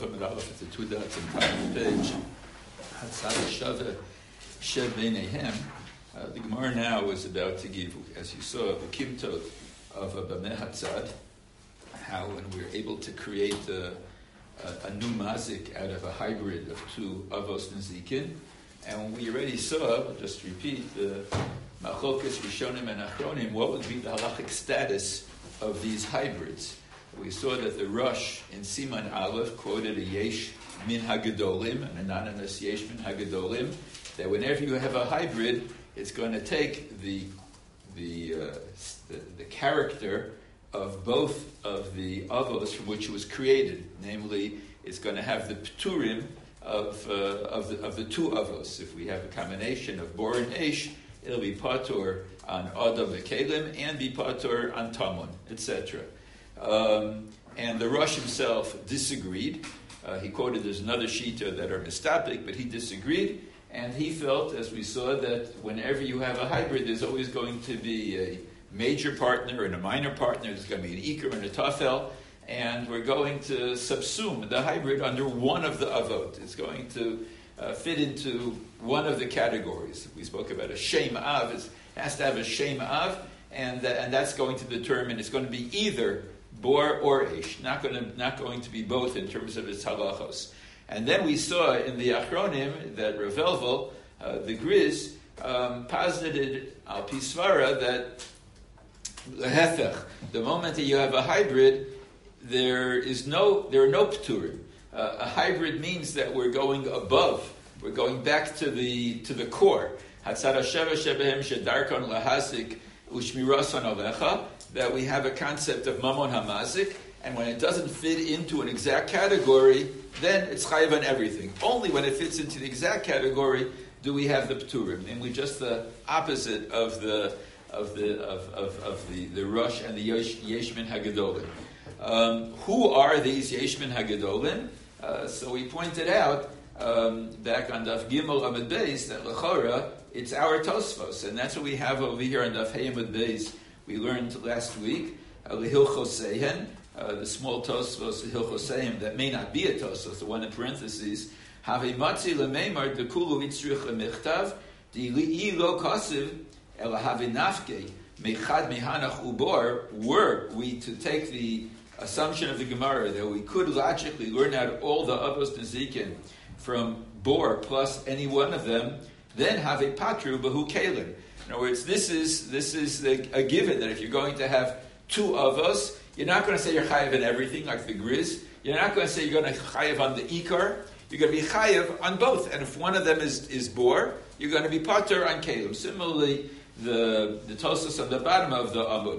Amid Aleph, it's the 2 dots on top of the page. Hatzad Shava Shev Beinehem. The Gemara now is about to give, as you saw, the kimtot of a Bameh Hatzad, how when we're able to create a new mazik out of a hybrid of two avos nezikin. And we already saw, I'll just repeat, the Machlokas Rishonim and Achronim, what would be the halachic status of these hybrids. We saw that the Rosh in Siman Aleph quoted a Yesh Min Hagadolim, an anonymous Yesh Min Hagadolim, that whenever you have a hybrid, it's going to take the character of both of the avos from which it was created. Namely, it's going to have the pturim of the two avos. If we have a combination of bor and eish, it'll be patur on adam v'kelim and be patur on tamun, etc. And the Rosh himself disagreed. He quoted there's another shita that are mistapik, but he disagreed, and he felt, as we saw, that whenever you have a hybrid, there's always going to be a major partner and a minor partner. There's going to be an ikar and a tafel, and we're going to subsume the hybrid under one of the avot. It's going to fit into one of the categories. We spoke about a shem av. It has to have a shem av, and that's going to determine it's going to be either bor or ish, not going to be both in terms of its halachos. And then we saw in the Achronim that Rav Elvel, the Griz, posited al pisvara that the moment that you have a hybrid, there are no pturim. A hybrid means that we're going above. We're going back to the core. Hatzad Hasheva shebehem shedarkon lahasik ushmirasan alecha. That we have a concept of mamon hamazik, and when it doesn't fit into an exact category, then it's chayiv on everything. Only when it fits into the exact category do we have the pturim, namely just the opposite of the Rosh and the Yesh Min Hagadolim. Who are these Yesh Min Hagadolim? So we pointed out back on Daf Gimel Amud Beis that L'chora it's our Tosfos, and that's what we have over here on Daf Hey Amud Beis. We learned last week L'Hilchoseihen, the small Tosfos L'Hilchoseihen that may not be a Tosfos, the one in parentheses. Have matzi lemeimar dekulu itzrich lemichtav di lo kasiv ela have nafke mechad mehanach ubor. Were we to take the assumption of the Gemara that we could logically learn out all the avos nezikin from bor plus any one of them, then have a patru bahu kelim. In other words, this is a given that if you're going to have two avos, you're not going to say you're chayiv in everything like the Griz. You're not going to say you're going to chayiv on the ikar. You're going to be chayiv on both. And if one of them is bor, you're going to be patur on kelim. Similarly, the Tosas on the bottom of the amud.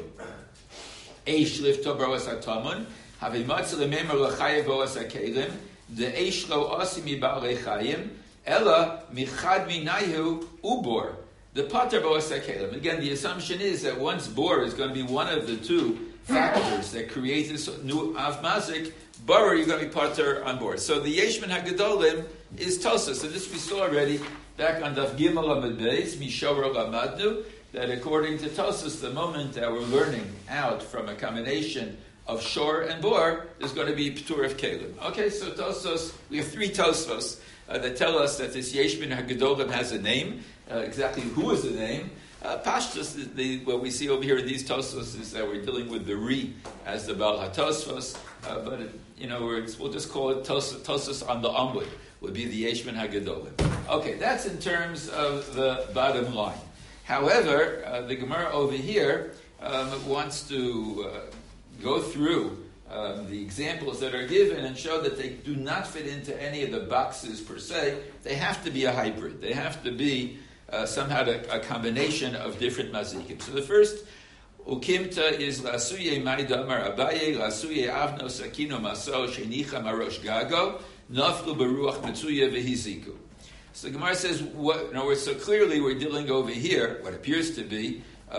Eish lifto baros hatamun have a matzah lememer lechayiv baros hakelim the eish lo asimi ba'alei chayim ella michad minayu ubor. The pater baros hakelim. Again, the assumption is that once bor is going to be one of the two factors that create this new av mazik, bar you're going to be pater on board. So the Yesh Min Hagadolim is Tosas. So this we saw already back on Daf Gimel Amud Beis Mishorah Lamadnu, that according to Tosas, the moment that we're learning out from a combination of shor and bor, there's going to be ptur of kelim. Okay, so Tosas, we have three Tosfos that tell us that this Yesh Min Hagadolim has a name. Exactly who is the name? Pashtus, what we see over here in these Tosfos is that we're dealing with the Ri as the Baal HaTosfos, but we'll just call it Tosfos on the Amud, would be the Yesh Min Hagadolim. Okay, that's in terms of the bottom line. However, the Gemara over here wants to go through the examples that are given and show that they do not fit into any of the boxes per se. They have to be a hybrid. They have to be somehow a combination of different mazikim. So the first ukimta is lasuye maidamar abaye lasuye avno sakino maso shenicha marosh gago naflu beruach metzuye vehiziku. So the Gemara says, in other words, so clearly we're dealing over here what appears to be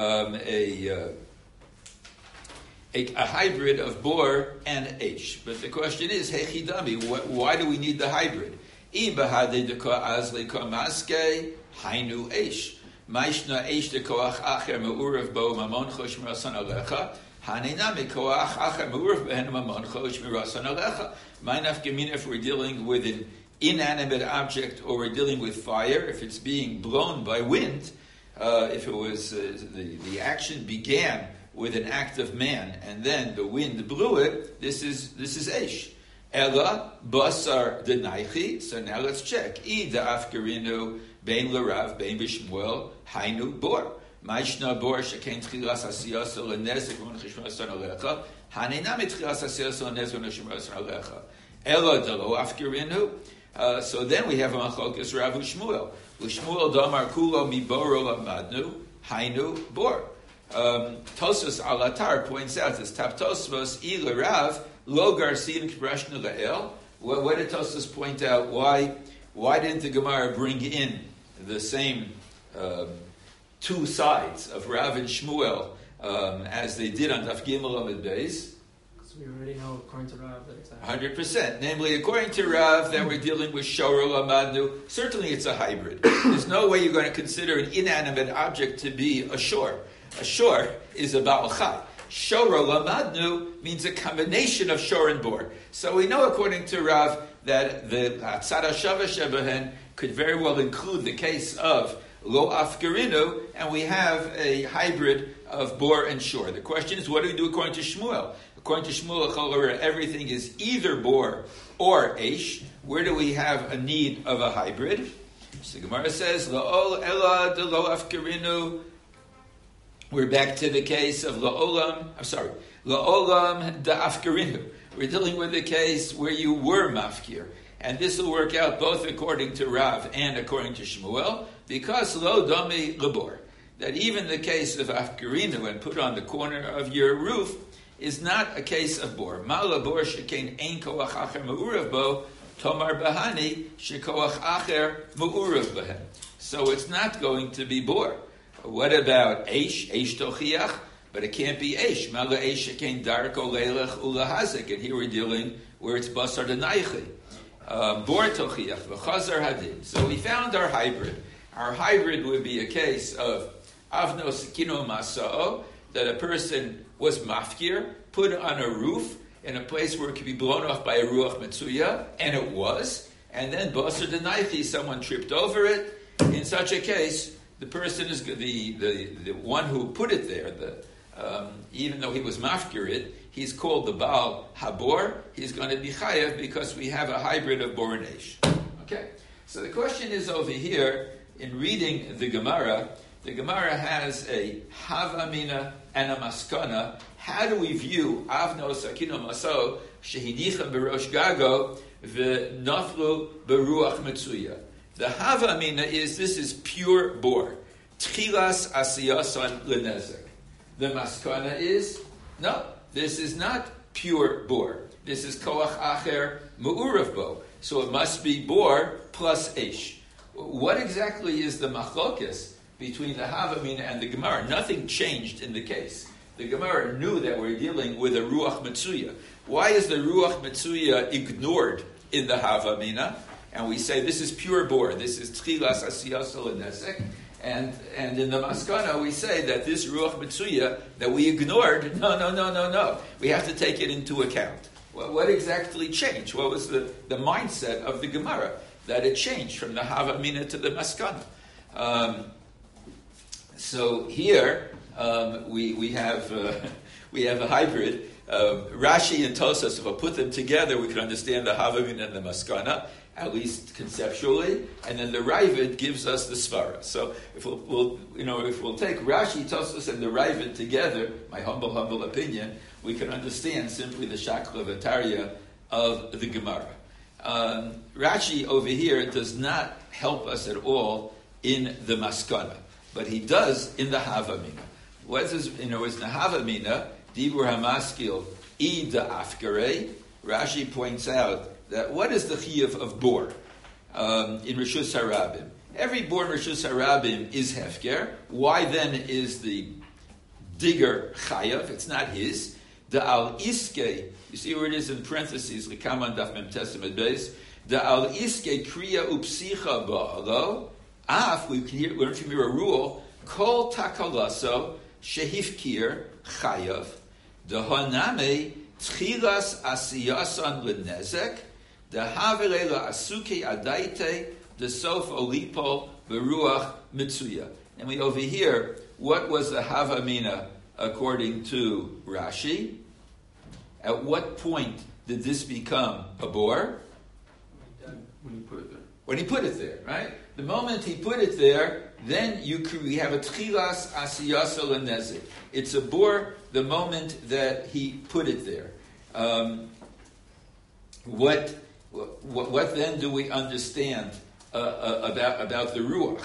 a hybrid of bor and eish. But the question is, hechidami, why do we need the hybrid? Hainu eish. Maishna eish de koach acher me'urav bo mamon chosh merasan alecha. If we're dealing with an inanimate object or we're dealing with fire, if it's being blown by wind, if it was the action began with an act of man and then the wind blew it, this is Eish. Ella basar denaichi. So now let's check. I da'afkarinu bein l'rav bein b'shmuel hainu bor. Ma'ishna bor shekain tchilas asiyasa l'nezik v'nechishma asan alecha. Hanina mitchilas asiyasa l'nezik v'nechishma asan alecha. Ella dalo afkarinu. So then we have a machlokas Rav u'Shmuel. U'Shmuel damar kulo miboro lamadnu hainu bor. Tosfos Alatar points out this Tap Tosfos I l'Rav lo garsin k'prashnu la'el. What did Tosfos point out? Why didn't the Gemara bring in the same two sides of Rav and Shmuel as they did on Daf Gimel Amud Beis? We already know according to Rav that it's 100%. Namely, according to Rav, that we're dealing with Shoro Lamadnu. Certainly it's a hybrid. There's no way you're going to consider an inanimate object to be a shore. A shore is a Baal Chai. Shoro Lamadnu means a combination of shore and bor. So we know, according to Rav, that the Tzara Shava Shebehen could very well include the case of Lo Afgarinu, and we have a hybrid of bor and shore. The question is, what do we do according to Shmuel? According to Shmuel, everything is either bor or eish. Where do we have a need of a hybrid? So the Gemara says, La'ol ela de lo afkarinu. We're back to the case of la'olam da afkarinu. We're dealing with the case where you were mafkir. And this will work out both according to Rav and according to Shmuel, because lo dami labor. That even the case of afkarinu, when put on the corner of your roof, is not a case of bor. Ma'ala bor shekain ein koach acher me'urav bo, tomar bahani shekoach acher me'urav behem. So it's not going to be bor. What about eish? Eish tochiach, but it can't be eish. Ma'ala eish shekain darko leilech ulahazik, and here we're dealing where it's basar denaichi. Bor tochiach v'chazar hadin. So we found our hybrid. Our hybrid would be a case of avnos kino masao, that a person was mafkir, put on a roof in a place where it could be blown off by a ruach metzuya, and it was, and then basar denaichi, someone tripped over it. In such a case, the person is the one who put it there. Even though he was mafkir it, he's called the Baal Habor. He's going to be chayav because we have a hybrid of bor and eish. Okay, so the question is over here in reading the Gemara. The Gemara has a havamina and a maskana. How do we view avnos akino maso shehinicha berosh gago v'naflu beruach metzuya? The havamina is this is pure bor. Tchilas asiyasan lenezek. The maskana is no. This is not pure bor. This is koach acher me'urav bo. So it must be bor plus eish. What exactly is the machlokas between the Havamina and the Gemara? Nothing changed in the case. The Gemara knew that we're dealing with a Ruach Metzuya. Why is the Ruach Metzuya ignored in the Havamina? And we say this is pure bor, this is Tchilas Asiyasol and Nesek. And in the Maskana we say that this Ruach Metzuya that we ignored, no. We have to take it into account. Well, what exactly changed? What was the mindset of the Gemara? That it changed from the Havamina to the Maskana. So here we have a hybrid. Rashi and Tosas, if I put them together, we can understand the Havamina and the Maskana, at least conceptually, and then the Ravid gives us the Svara. So if we'll take Rashi, Tosas, and the Ravid together, my humble opinion, we can understand simply the Shakla V'Tarya of the Gemara. Rashi over here does not help us at all in the Maskana, but he does in the Havamina. What is in the Havamina, Dibur HaMaskil Ida Afkare, Rashi points out that what is the chiyuv of bor in Rishus Harabim? Every bor in Rishus Harabim is hefker. Why then is the digger chayav? It's not his. The al iske, you see where it is in parentheses, Likaman Daf Mem Testament Beis. The al iske kriya upsicha ba'alo. We learn from here a rule. Kol takalaso shehifkir chayav Dehaname tchilas asiyasan lenezek, dehavere laasuke adaite, desof olipo beruach mitzuya. And we over here, what was the havamina according to Rashi? At what point did this become a bor? When he put it there. When he put it there, right? The moment he put it there, then we have a tchilas asiyasa lenezik. It's a bor the moment that he put it there. What then do we understand about the ruach?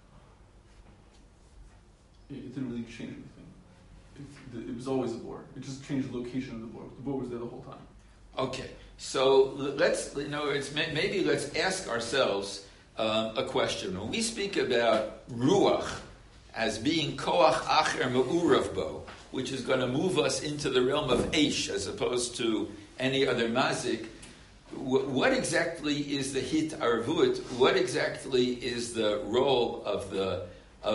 It didn't really change anything. It was always a bor. It just changed the location of the bor. The bor was there the whole time. Okay, so maybe let's ask ourselves a question. When we speak about ruach as being koach acher me'urav bo, which is going to move us into the realm of eish as opposed to any other mazik, what exactly is the hit arvut? What exactly is the role of the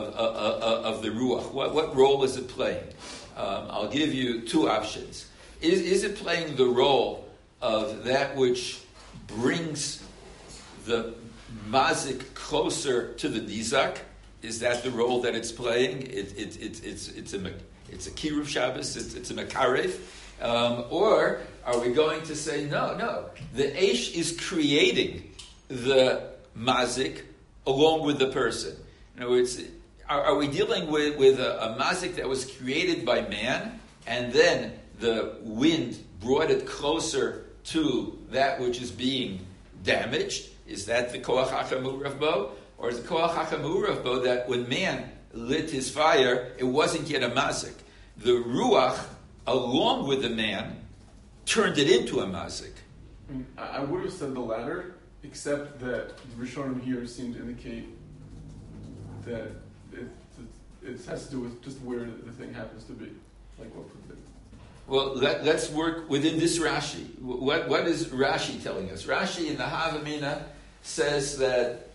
ruach? What role is it playing? I'll give you two options. Is it playing the role of that which brings the mazik closer to the nizak? Is that the role that it's playing? It's a kiruv Shabbos. It's a makarev. Or are we going to say no? The eish is creating the mazik along with the person. In other words, are we dealing with a mazik that was created by man, and then the wind brought it closer to that which is being damaged? Is that the koach hachamurav bo? Or is the koach hachamurav bo that when man lit his fire, it wasn't yet a mazik? The ruach, along with the man, turned it into a mazik. I would have said the latter, except that the Rishonim here seem to indicate that it has to do with just where the thing happens to be. Like what put it. Well, let's work within this Rashi. What is Rashi telling us? Rashi in the Havamina says that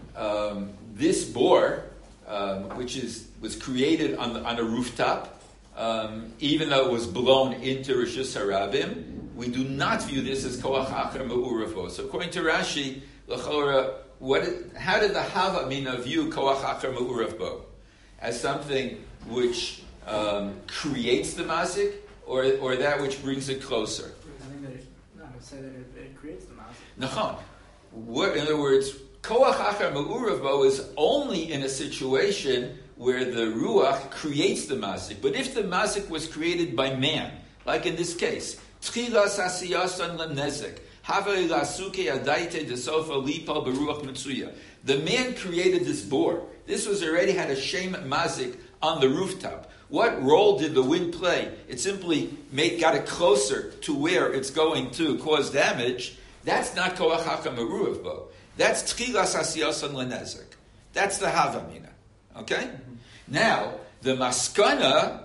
this bor, which was created on a rooftop, even though it was blown into Rishus Harabim, we do not view this as koach acher me'uravo. So according to Rashi, l'chora, how did the Havamina view koach acher me'uravo? As something which creates the mazik, or that which brings it closer? I would say that it creates the mazik. Nachon. In other words, koach acher me'urav bo is only in a situation where the ruach creates the mazik. But if the mazik was created by man, like in this case, tchilas asiyasan lenezek, havei lasuke adaite desofa lipa beruach mitzuya. The man created this bor. This was already had a shem mazik on the rooftop. What role did the wind play? It simply got it closer to where it's going to cause damage. That's not koach haka meruav bo. That's tchilas asiyasan lenezek. That's the havamina. Okay? Mm-hmm. Now, the maskana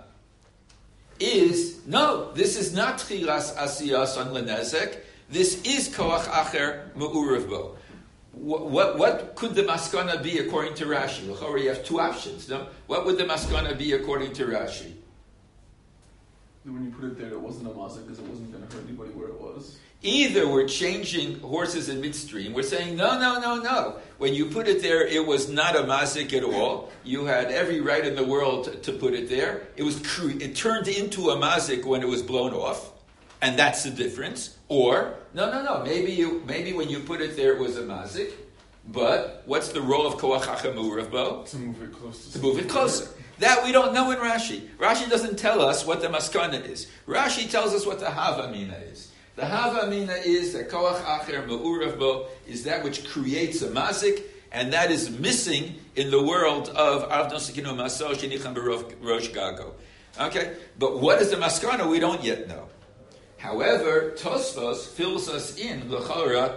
is, no, this is not tchilas asiyasan lenezek. This is koach acher me'urav bo. What could the maskana be according to Rashi? You have two options. No? What would the maskana be according to Rashi? When you put it there, it wasn't a mazik because it wasn't going to hurt anybody where it was. Either we're changing horses in midstream. We're saying, no. When you put it there, it was not a mazik at all. You had every right in the world to put it there. It turned into a mazik when it was blown off. And that's the difference. Or, no. Maybe when you put it there, it was a mazik. But what's the role of koach haka me'urav bo? To move it closer. To move it closer. That we don't know in Rashi. Rashi doesn't tell us what the maskana is. Rashi tells us what the havamina is. The havamina is that koach acher me'urav bo is that which creates a mazik, and that is missing in the world of Av Nosekinu Maso Shenicham Rosh Gago. Okay? But what is the maskana? We don't yet know. However, Tosfos fills us in l'chora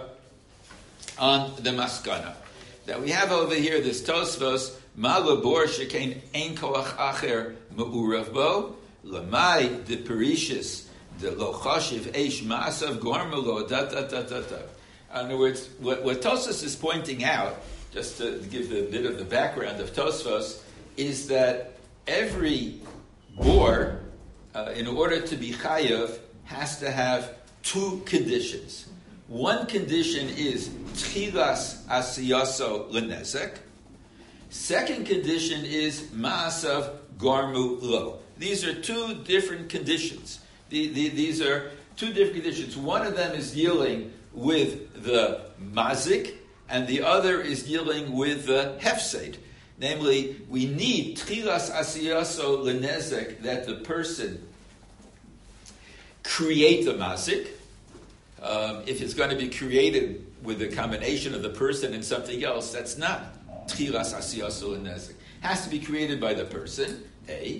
on the maskana. That we have over here this Tosfos, ma labor shekain ein koach acher me'urav bo, lamai de perishis, de lo chashiv eish ma'asav gormelo, In other words, what Tosfos is pointing out, just to give a bit of the background of Tosfos, is that every bor in order to be chayav, has to have two conditions. One condition is tchilas asiyaso lenezek. Second condition is ma'asav garmu lo. These are two different conditions. These are two different conditions. One of them is dealing with the mazik, and the other is dealing with the hefsed. Namely, we need tchilas asiyaso lenezek, that the person create the mazik. If it's going to be created with a combination of the person and something else, that's not tchilas asiyaso lenezek. Has to be created by the person, A.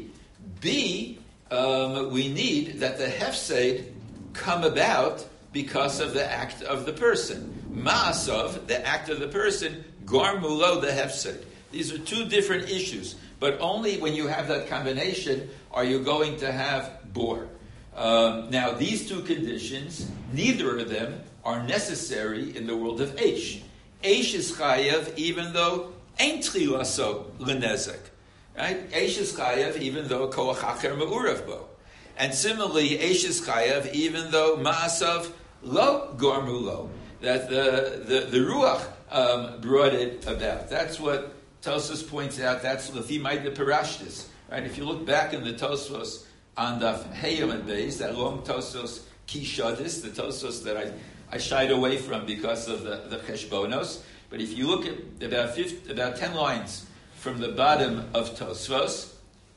B, we need that the hefsed come about because of the act of the person. Ma'asav, the act of the person, garmulo, the hefsed. These are two different issues, but only when you have that combination are you going to have bor. Now, these two conditions, neither of them are necessary in the world of Eish. Eish is chayav even though ain't tchilaso lenezek. Right? Eish is chayav even though koach acher me'urav bo. And similarly, Eish is chayav even though ma'asav lo gormu lo. That the ruach brought it about. That's what Tosfos points out. That's the Thimaita Parashtis. Right? If you look back in the Tosfos on the Heyam and Beis, that long Tosfos Kishadis, the Tosfos that I shied away from because of the Cheshbonos. But if you look at about 10 lines from the bottom of Tosfos,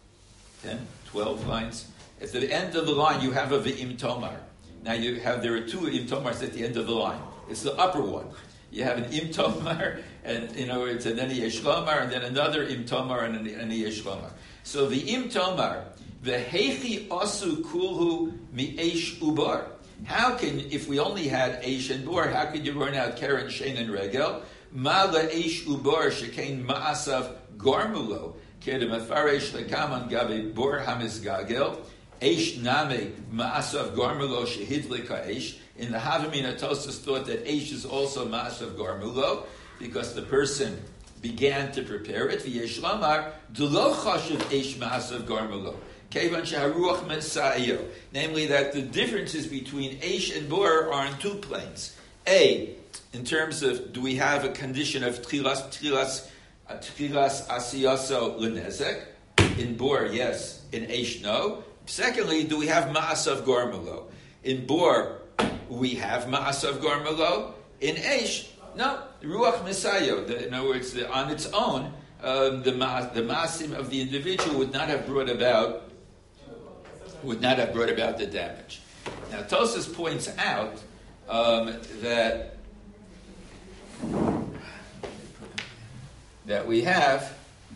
10, 12 lines, at the end of the line you have a Ve'im Tomar. Now there are two Im Tomars at the end of the line. It's the upper one. You have an Im Tomar, and it's an Yesh Lomar, and then another Im Tomar and an Yesh Lomar. So the Im Tomar, the Heichi Asu Kulhu Mi Eish Ubar. How can, if we only had Eish and Bor, how could you run out Keren, Shein, and Regel? Ma la Eish Ubar Shekain Ma'asav Garmulo Kedem Afaresh Lekaman Gabe Bor Hamizgagel Eish Name Ma'asav Garmulo Shehidlika Eish. In the Havamina, Tosfos thought that Eish is also Ma'asav Garmulo because the person began to prepare it. V'yesh Lamar Dulo Chashiv Eish Ma'asav Garmulo. Kevan Shaharuach Mesayo. Namely, that the differences between Eish and Bor are on two planes. A, in terms of, do we have a condition of Tchilas Asiyaso Lenezek? In Bor, yes. In Eish, no. Secondly, do we have Ma'asav Garmulo? In Bor, we have Ma'asav Garmulo. In Eish, no. Ruach Mesayo. In other words, on its own, the Ma'asim of the individual would not have brought about the damage. Now, Tosfos points out that we have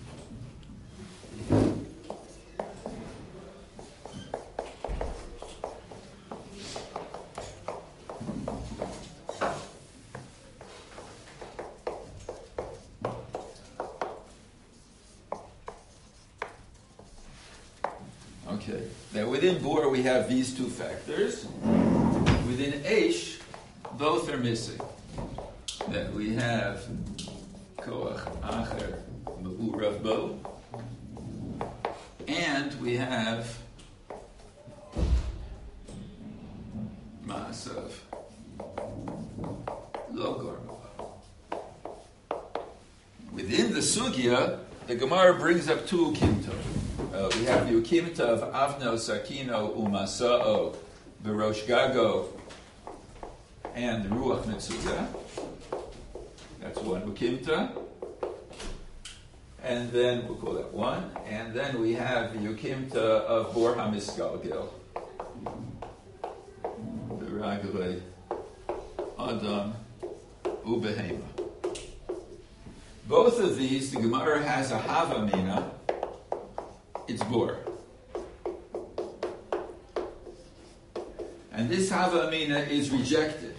that within Bor we have these two factors. Within Eish, both are missing. That we have Koach Acher Me'urav Bo, and we have Ma'asav Lo Garmu. Within the Sugya, the Gemara brings up two ukimtos. We have the ukimta of Avno, Sakino, Umasa'o, Berosh Gago, and Ruach Mitzuga. That's one ukimta. And then, we'll call that one. And then we have the ukimta of Bor HaMisgalgel. Beragle Adam Ubehema. Both of these, the Gemara has a Havamina. It's Bor. And this Hava Amina is rejected.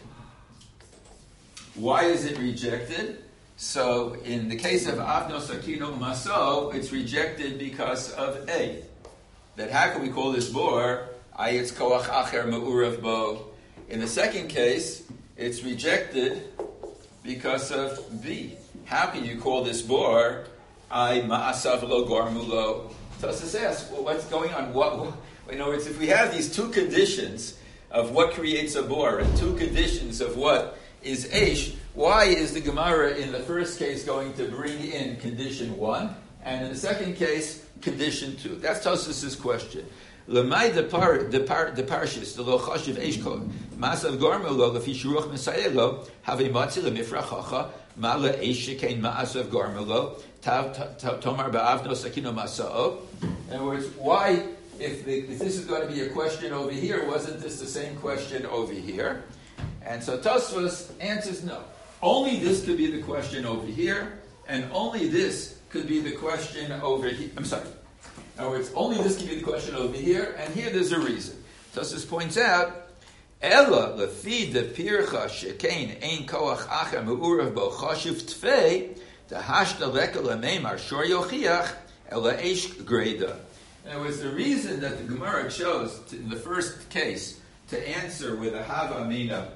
Why is it rejected? So, in the case of Avno, Sakino, Maso, it's rejected because of A. That how can we call this Bor? It's Koach Acher Me'urav Bo. In the second case, it's rejected because of B. How can you call this Bor? Ma'asav Lo Garmulo. Tosfos asks, well, what's going on? In other words, if we have these two conditions of what creates a bor and two conditions of what is eish, why is the Gemara in the first case going to bring in condition 1, and in the second case, condition 2? That's Tosfos' question. Lemay the parshis the lo chashiv eish kol masav gormel lo lefi shuruch mesayelo have a matzi lemifrachacha mala eish shekein maasav gormel lo tomar ba'avno sakino masao. In other words, why, if this is going to be a question over here, wasn't this the same question over here? And so Tosfos answers no. Only this could be the question over here, and only this could be the question over here. I'm sorry. In other words, only this could be the question over here, and here there's a reason. Tosfos points out, Ella lefi de pircha shekein ein koach acher me'urav bo chashiv tfei tahashta leka lemeimar shor yochiach ella eish greda. In other words, the reason that the Gemara chose in the first case to answer with a hava mina,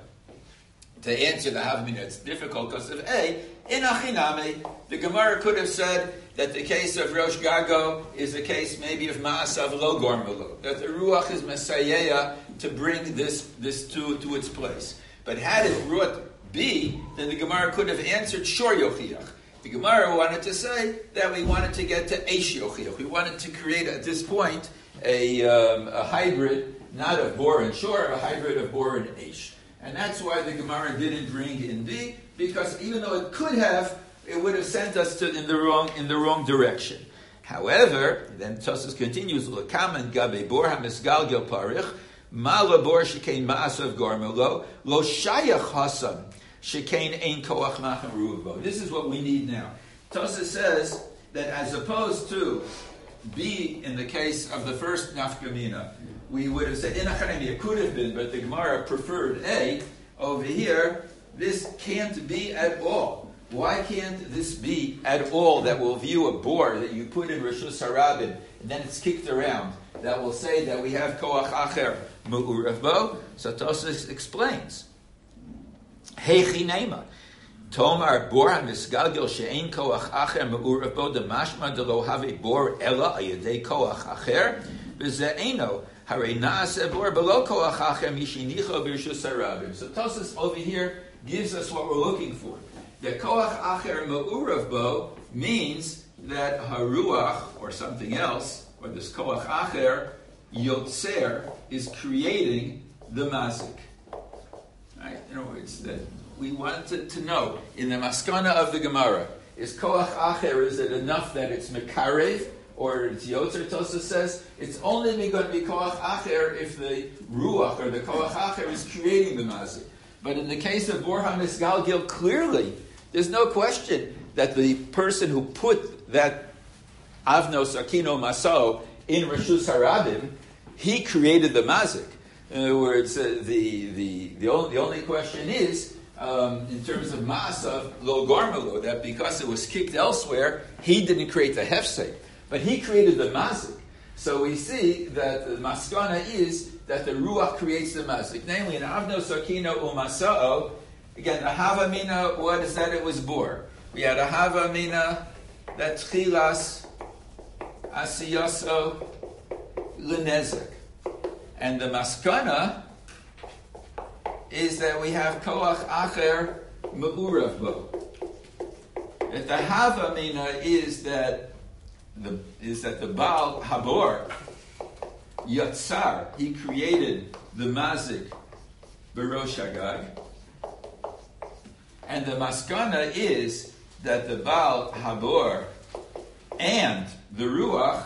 to answer the hava mina, it's difficult because of in Achiname, the Gemara could have said that the case of Rosh Gago is a case maybe of Ma'asav Lo Gormelo, that the Ruach is Messiah to bring this to its place. But had it brought B, then the Gemara could have answered Shor Yochiach. The Gemara wanted to say that we wanted to get to Eish Yochiach. We wanted to create at this point a hybrid, not of Bor and Shor, a hybrid of Bor and Eish. And that's why the Gemara didn't bring in B, because even though it could have, it would have sent us in the wrong direction. However, then Tosfos continues, L'kamen gabe bor hamisgalgel parich, ma labor shekein ma'asav gormelo, lo shayach hasam shekein ein koach machem ruvo. This is what we need now. Tosfos says that as opposed to B in the case of the first nafkamina, we would have said, in Achanemi, it could have been, but the Gemara preferred A. Over here, this can't be at all. Why can't this be at all that will view a bor that you put in Rishus Harabim, and then it's kicked around, that will say that we have Koach Acher Me'urav Bo? So Tosfos explains. Heichi Neima. Tomar bor hamisgalgel she'ein Koach Acher Me'urav Bo demashma de lo have bor ela ayadei Koach Acher v'ze eino. So Tosfos over here gives us what we're looking for. The koach acher me'urav bo means that haruach, or something else, or this koach acher, yotzer, is creating the mazik. Right? In other words, that we wanted to know, in the maskana of the Gemara, is koach acher, is it enough that it's mekarev, or it's Yotzer? Tosfos says it's only going to be Koach Acher if the Ruach or the Koach Acher is creating the Mazik. But in the case of Bor HaMisgalgil, clearly there's no question that the person who put that Avnos Akino Maso in Rishus Harabim, he created the Mazik. In other words, the only question is, in terms of Ma'asav Lo Gormelo, that because it was kicked elsewhere, he didn't create the Hefsek. But he created the mazik. So we see that the maskana is that the ruach creates the mazik. Namely, in Avno Sakino Umasa'o, again, the Havamina, what is that? It was bor. We had a Havamina, that Tchilas Asiyaso Lenezek. And the maskana is that we have Koach Acher Me'urav Bo. If the Havamina is that the Baal Habor Yatzar, he created the Mazik Berosh Hagag, and the Maskana is that the Baal Habor and the Ruach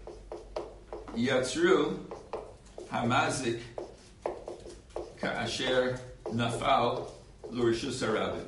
Yatzru Hamazik Ka'asher Nafal L'Rishus Harabim.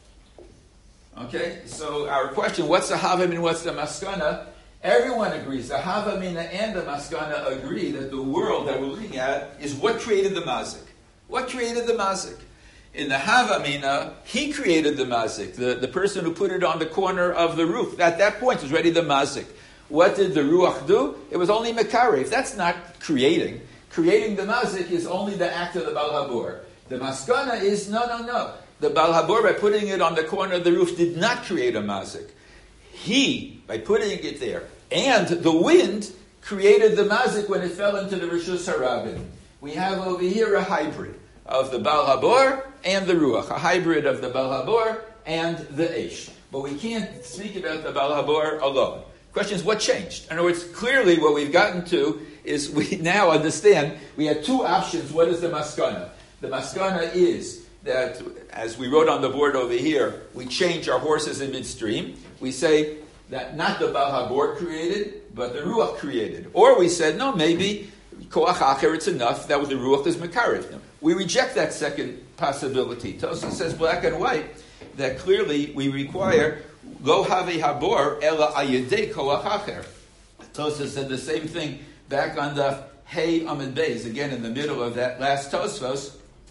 Okay, so our question, what's the Havim and what's the Maskana? Everyone agrees, the Havamina and the Maskana agree that the world that we're looking at is what created the Mazik. What created the Mazik? In the Havamina, he created the Mazik, the person who put it on the corner of the roof. At that point, it was ready the Mazik. What did the Ruach do? It was only Mekarev. That's not creating. Creating the Mazik is only the act of the Baal Habor. The Maskana is, no. The Baal Habor, by putting it on the corner of the roof, did not create a mazik. He, by putting it there, and the wind created the mazik when it fell into the Rishus Harabim. We have over here a hybrid of the Baal Habor and the Ruach, a hybrid of the Baal Habor and the Eish. But we can't speak about the Baal Habor alone. Question is, what changed? In other words, clearly what we've gotten to is we now understand we had two options. What is the maskana? The maskana is that, as we wrote on the board over here, we change our horses in midstream. We say that not the Baal Habor created, but the Ruach created. Or we said, no, maybe Koach Acher, it's enough that the Ruach is Mekarev. We reject that second possibility. Tosfos says black and white that clearly we require Lo Have Habor Ela Ayedei Koach Acher. Tosfos said the same thing back on the Hey Amid Beis, again in the middle of that last Tosfos,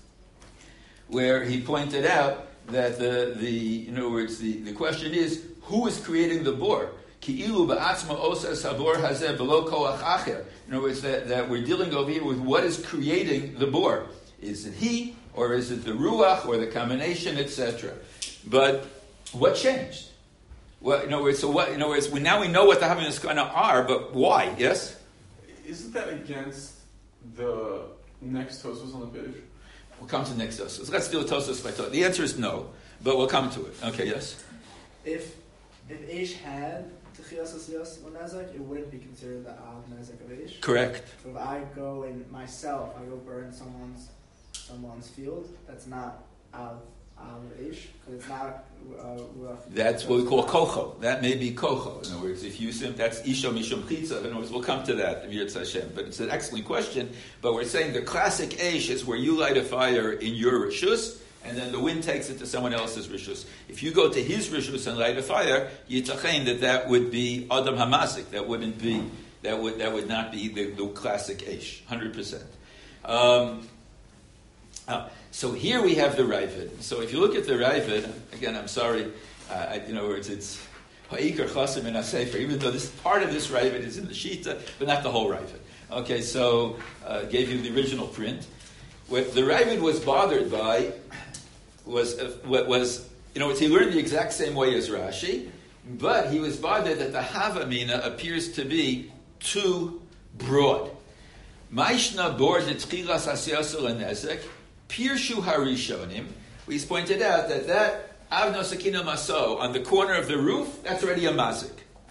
where he pointed out that in other words, the question is, who is creating the bor? Ki'ilu ba'atzma osa sabor hazeh below koach acher. In other words, that we're dealing over here with what is creating the bor. Is it he, or is it the ruach, or the combination, etc.? But what changed? Well, in other words, now we know what the Havim Niskana are, but why? Yes? Isn't that against the next Tosfos on the page? We'll come to the next Tosfos. Let's do a Tosfos by Tosfos. The answer is no, but we'll come to it. Okay, yes? If Eish had Techias Asiyas or Nezek, it wouldn't be considered the Av Nezek of Eish. Correct. So if I go burn someone's field, that's not Av Eish, because it's not that's what we call kocho. That may be kocho. In other words, if you that's isha mishum chitza. In other words, we'll come to that, Yirtz Hashem. But it's an excellent question. But we're saying the classic eish is where you light a fire in your rishus, and then the wind takes it to someone else's rishus. If you go to his rishus and light a fire, yitachein that would be adam hamazik. That would not be the classic eish. 100%. So here we have the Ravid. So if you look at the Ravid, again, I'm sorry, it's ha'ikar chasim in ha-sefer, even though this part of this Ravid is in the Shita, but not the whole Ravid. Okay, so gave you the original print. What the Ravid was bothered by was he learned the exact same way as Rashi, but he was bothered that the Havamina appears to be too broad. Maishna bor de tchilas asiyasol nezek. Pirshu Harishonim, we pointed out that Avno Sakino Maso on the corner of the roof, that's already a mazik.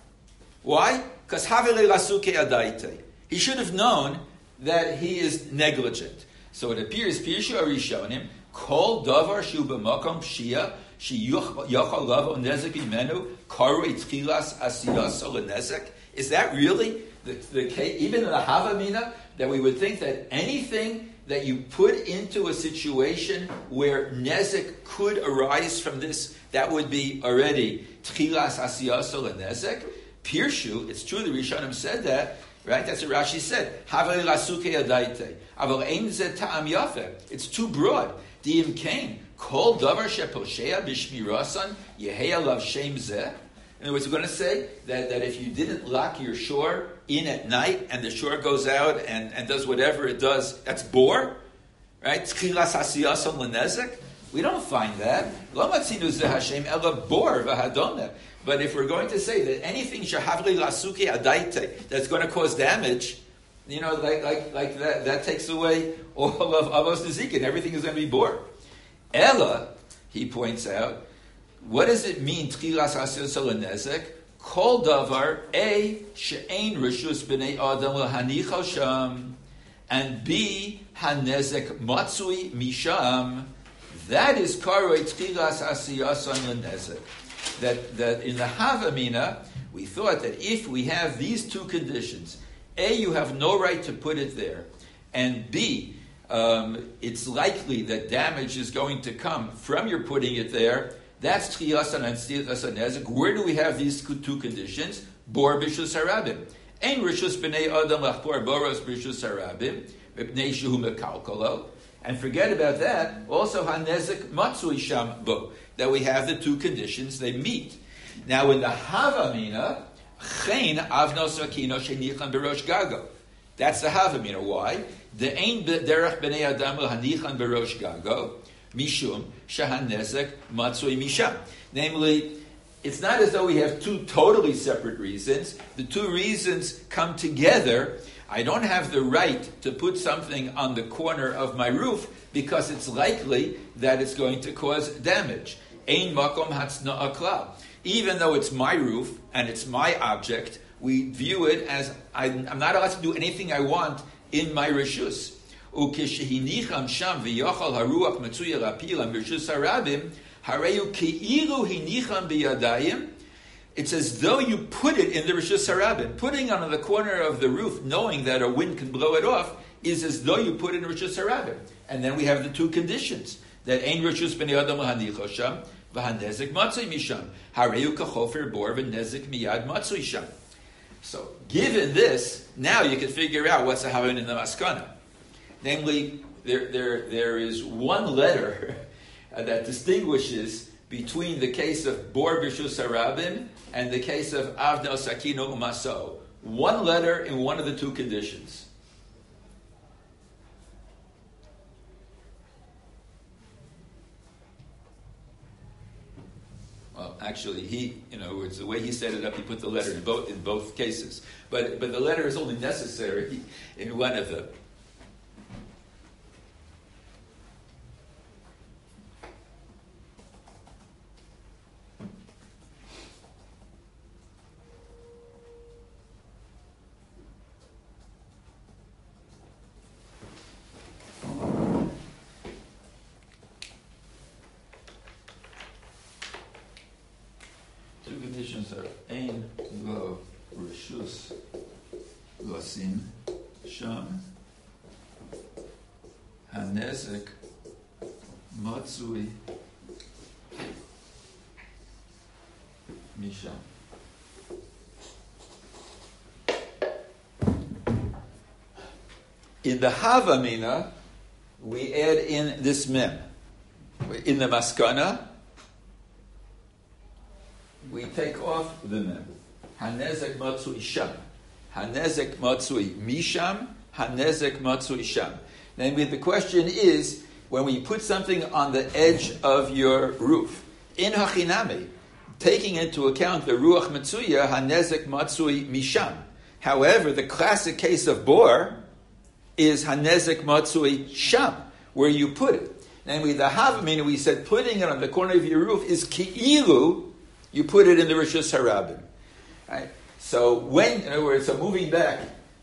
Why? Because Havele Rasuke Adaite. He should have known that he is negligent. So it appears Pirshu Harishonim, Kol Davar Shuba Makom Shia, Shi Yochal Lavo Nezek Imenu, Karu Itchilas Asiyasol Nezek. Is that really the case, even in the Havamina, that we would think that anything that you put into a situation where nezek could arise from this, that would be already tchilas asiyasol and nezek. Pirshu, it's true the Rishonim said that, right? That's what Rashi said. Havei lasuke adaite. Aval ein zeh ta'am yafeh. It's too broad. Di'im kain. Kol davar sheposhea b'shmirasan yehei alav shem zeh. In other words, we're going to say that if you didn't lock your shore in at night and the shore goes out and does whatever it does, that's bor, right? Tchilas hasiyason lenezek. We don't find that. Lo matzinu zeh Hashem ela bor v'hadoneh. But if we're going to say that anything shahavli lasuke adaite that's going to cause damage, like that takes away all of avos nezikin. Everything is going to be bor. Ella, he points out, what does it mean, tchilas asiyasol nezek? Kol davar, A, she'ein rishus b'nei adam l'hanichal sham, and B, hanezek matzui misham. That is karoi tchilas asiyasol nezek. That in the Havamina, we thought that if we have these two conditions, A, you have no right to put it there, and B, it's likely that damage is going to come from your putting it there. That's tchiyasan and tchiyasan nezek. Where do we have these two conditions? Bor b'shus harabim. Ein rishus b'nei adam lachpor boros b'shus harabim b'nei shehu mekalkolo. And forget about that. Also hanezek matzui sham bo. That we have the two conditions they meet. Now in the Havamina, chen avnos akino shenichan berosh gago. That's the Havamina. Why? The ein derech b'nei adam l'hanichan berosh gago. Mishum shahan nezek matzui misham. Namely, it's not as though we have two totally separate reasons. The two reasons come together. I don't have the right to put something on the corner of my roof because it's likely that it's going to cause damage. Ein makom hatzna'a klal. Even though it's my roof and it's my object, we view it as I'm not allowed to do anything I want in my reshus. Ukeshehinicham sham v'yochal haruach metzuya lapil reshus harabim hareyu keilu hinicham biyadayim. It's as though you put it in the reshus harabim. Putting on the corner of the roof, knowing that a wind can blow it off, is as though you put it in reshus harabim. And then we have the two conditions that ein reshus bnei adam lahanicho sham v'hanezek matzui misham hareyu kachofer bor v'nezek miyad matzui sham. So, given this, now you can figure out what's the havin in the maskana. Namely, there is one letter that distinguishes between the case of bor b'reshus harabim and the case of avnel sakino umaso. One letter in one of the two conditions. Well, actually, it's the way he set it up. He put the letter in both cases, but the letter is only necessary in one of them. Two conditions are ein lo reshus losim sham hanezek matzui misham. In the Havamina, we add in this mem. In the Maskana, we take off the mem. Hanezek matzui sham. Hanezek matzui misham. Hanezek matzui sham. Then the question is, when we put something on the edge of your roof, in hachinami, taking into account the ruach matzuya, hanezek matzui misham. However, the classic case of bor is hanezek matzui sham, where you put it. Namely, the Havamina, we said putting it on the corner of your roof is ki'ilu, you put it in the reshus harabim. Right? So in other words, moving back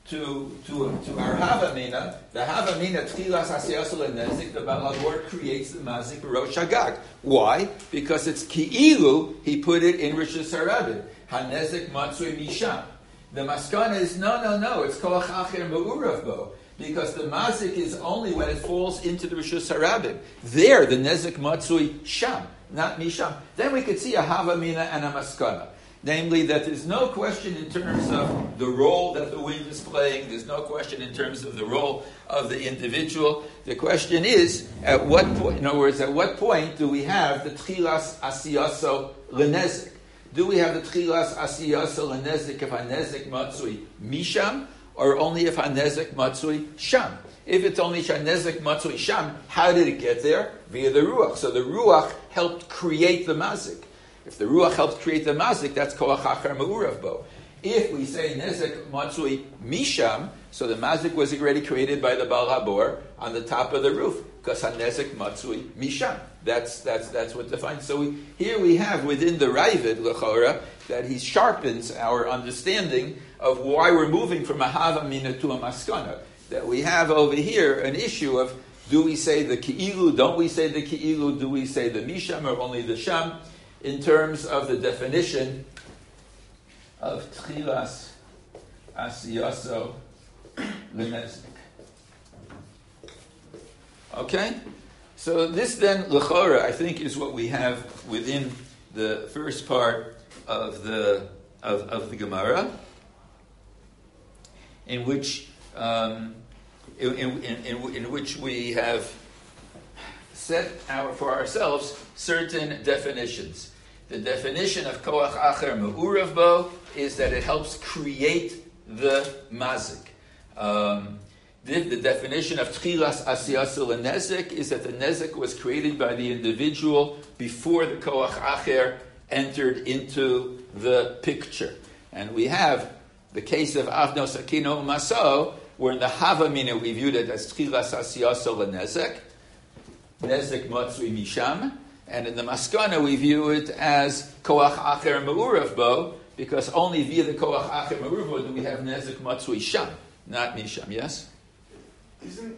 to our Havamina, the Havamina tchilas hasiyasol nezik, the Baal HaBor creates the mazik b'rosh hagag. Why? Because it's ki'ilu, he put it in reshus harabim. Hanezek matzui misham. The maskana is no, it's koach acher ma'urav bo. Because the mazik is only when it falls into the reshus harabim. There, the nezek matzui sham, not misham. Then we could see a havamina and a maskana. Namely, that there's no question in terms of the role that the wind is playing. There's no question in terms of the role of the individual. The question is, at what point, in other words, at what point do we have the tchilas asiyaso lenezek? Do we have the tchilas asiyaso lenezek if hanezek matzui misham, or only if hanezek matzui sham? If it's only hanezek matzui sham, how did it get there? Via the ruach. So the ruach helped create the mazik. If the ruach helps create the mazik, that's koach achar ma'urav bo. If we say nezek matzui misham, so the mazik was already created by the Baal HaBor on the top of the roof, because hanezek matzui misham. That's what defines. So here we have within the Ravid L'chora that he sharpens our understanding of why we're moving from a havamina to a maskana. That we have over here an issue of, do we say the ki'ilu, don't we say the ki'ilu, do we say the misham or only the sham, in terms of the definition of tchilas asiyaso l'nezik. Okay? So this then, l'chora, I think is what we have within the first part of the Gemara, in which in which we have set for ourselves certain definitions. The definition of koach acher me'urav bo is that it helps create the mazik. The definition of tchilas asiyasu l'nezek is that the nezek was created by the individual before the koach acher entered into the picture. And we have the case of Avno Sakino Maso, where in the Havamina we viewed it as Tchilas Asiyaso Lenezek, Nezek Matsui Misham, and in the Maskana we view it as Koach Acher Me'urav Bo, because only via the Koach Acher Me'urav Bo do we have Nezek Matsui Sham, not Misham, yes? Isn't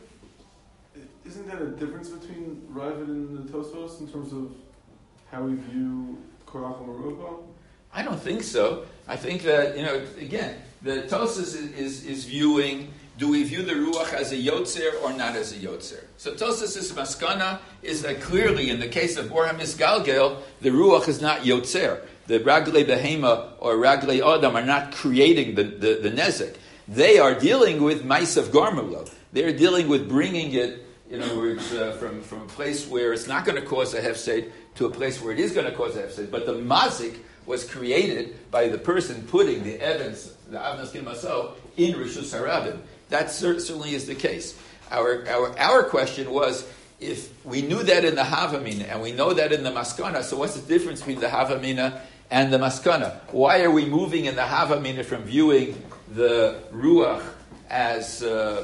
that a difference between Ravid and the Tosfos in terms of how we view Koach Me'urav Bo? I don't think so. I think that, again, the Tosfos is viewing, do we view the Ruach as a Yotzer or not as a Yotzer? So Tosfos' Maskana is that clearly in the case of Bor HaMisgalgel, the Ruach is not Yotzer. The Raglei Behema or Raglei Adam are not creating the Nezek. They are dealing with Maisav Garmulo. They're dealing with bringing it, in other words, from a place where it's not going to cause a hefsed to a place where it is going to cause a hefsed. But the Mazik was created by the person putting the Evans, the Avnos Kimaso, in Rishus Harabim. That certainly is the case. Our question was, if we knew that in the Havamina and we know that in the Maskana, so what's the difference between the Havamina and the Maskana? Why are we moving in the Havamina from viewing the Ruach as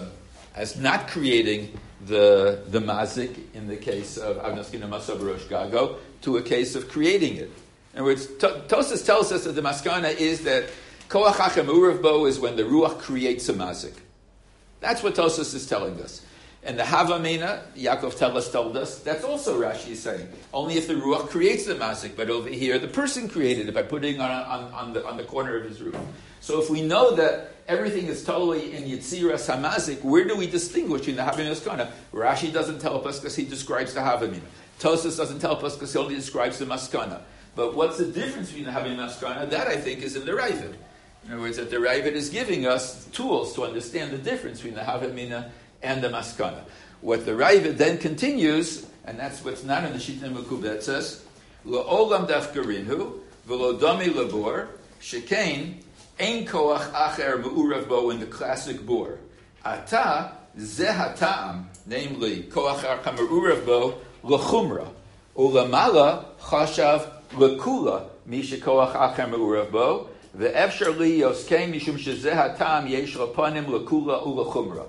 not creating the Mazik in the case of Avnos Kimaso Barosh Gago to a case of creating it? In other words, Tosas tells us that the Maskana is that Koach Hachem Urav Bo is when the Ruach creates a Mazik. That's what Tosas is telling us. And the Havamina, Yaakov Teles told us, that's also Rashi is saying. Only if the Ruach creates the Mazik, but over here the person created it by putting it on the corner of his roof. So if we know that everything is totally in Yitziras HaMazik, where do we distinguish in the Havamina and Maskana? Rashi doesn't help us because he describes the Havamina. Tosas doesn't help us because he only describes the Maskana. But what's the difference between the Havamina and Maskana? That, I think, is in the Ravid. In other words, that the Ravid is giving us tools to understand the difference between the Havamina and the Maskana. What the Ravid then continues, and that's what's not in the Shittim Mekubet, says, L'olam dafkarinhu, v'lo dami labor, shekain, ein koach acher me'urav bo in the classic bor. Ata, zeh ha'ta'am, namely, koach acher me'urav bo, l'chumra. Ulamala, chashav, l'kula, misha koach acher me'urav bo, ve'efshar li yoskein mishum shezeh ha'ta'am yesh l'panim l'kula u'l'chumra.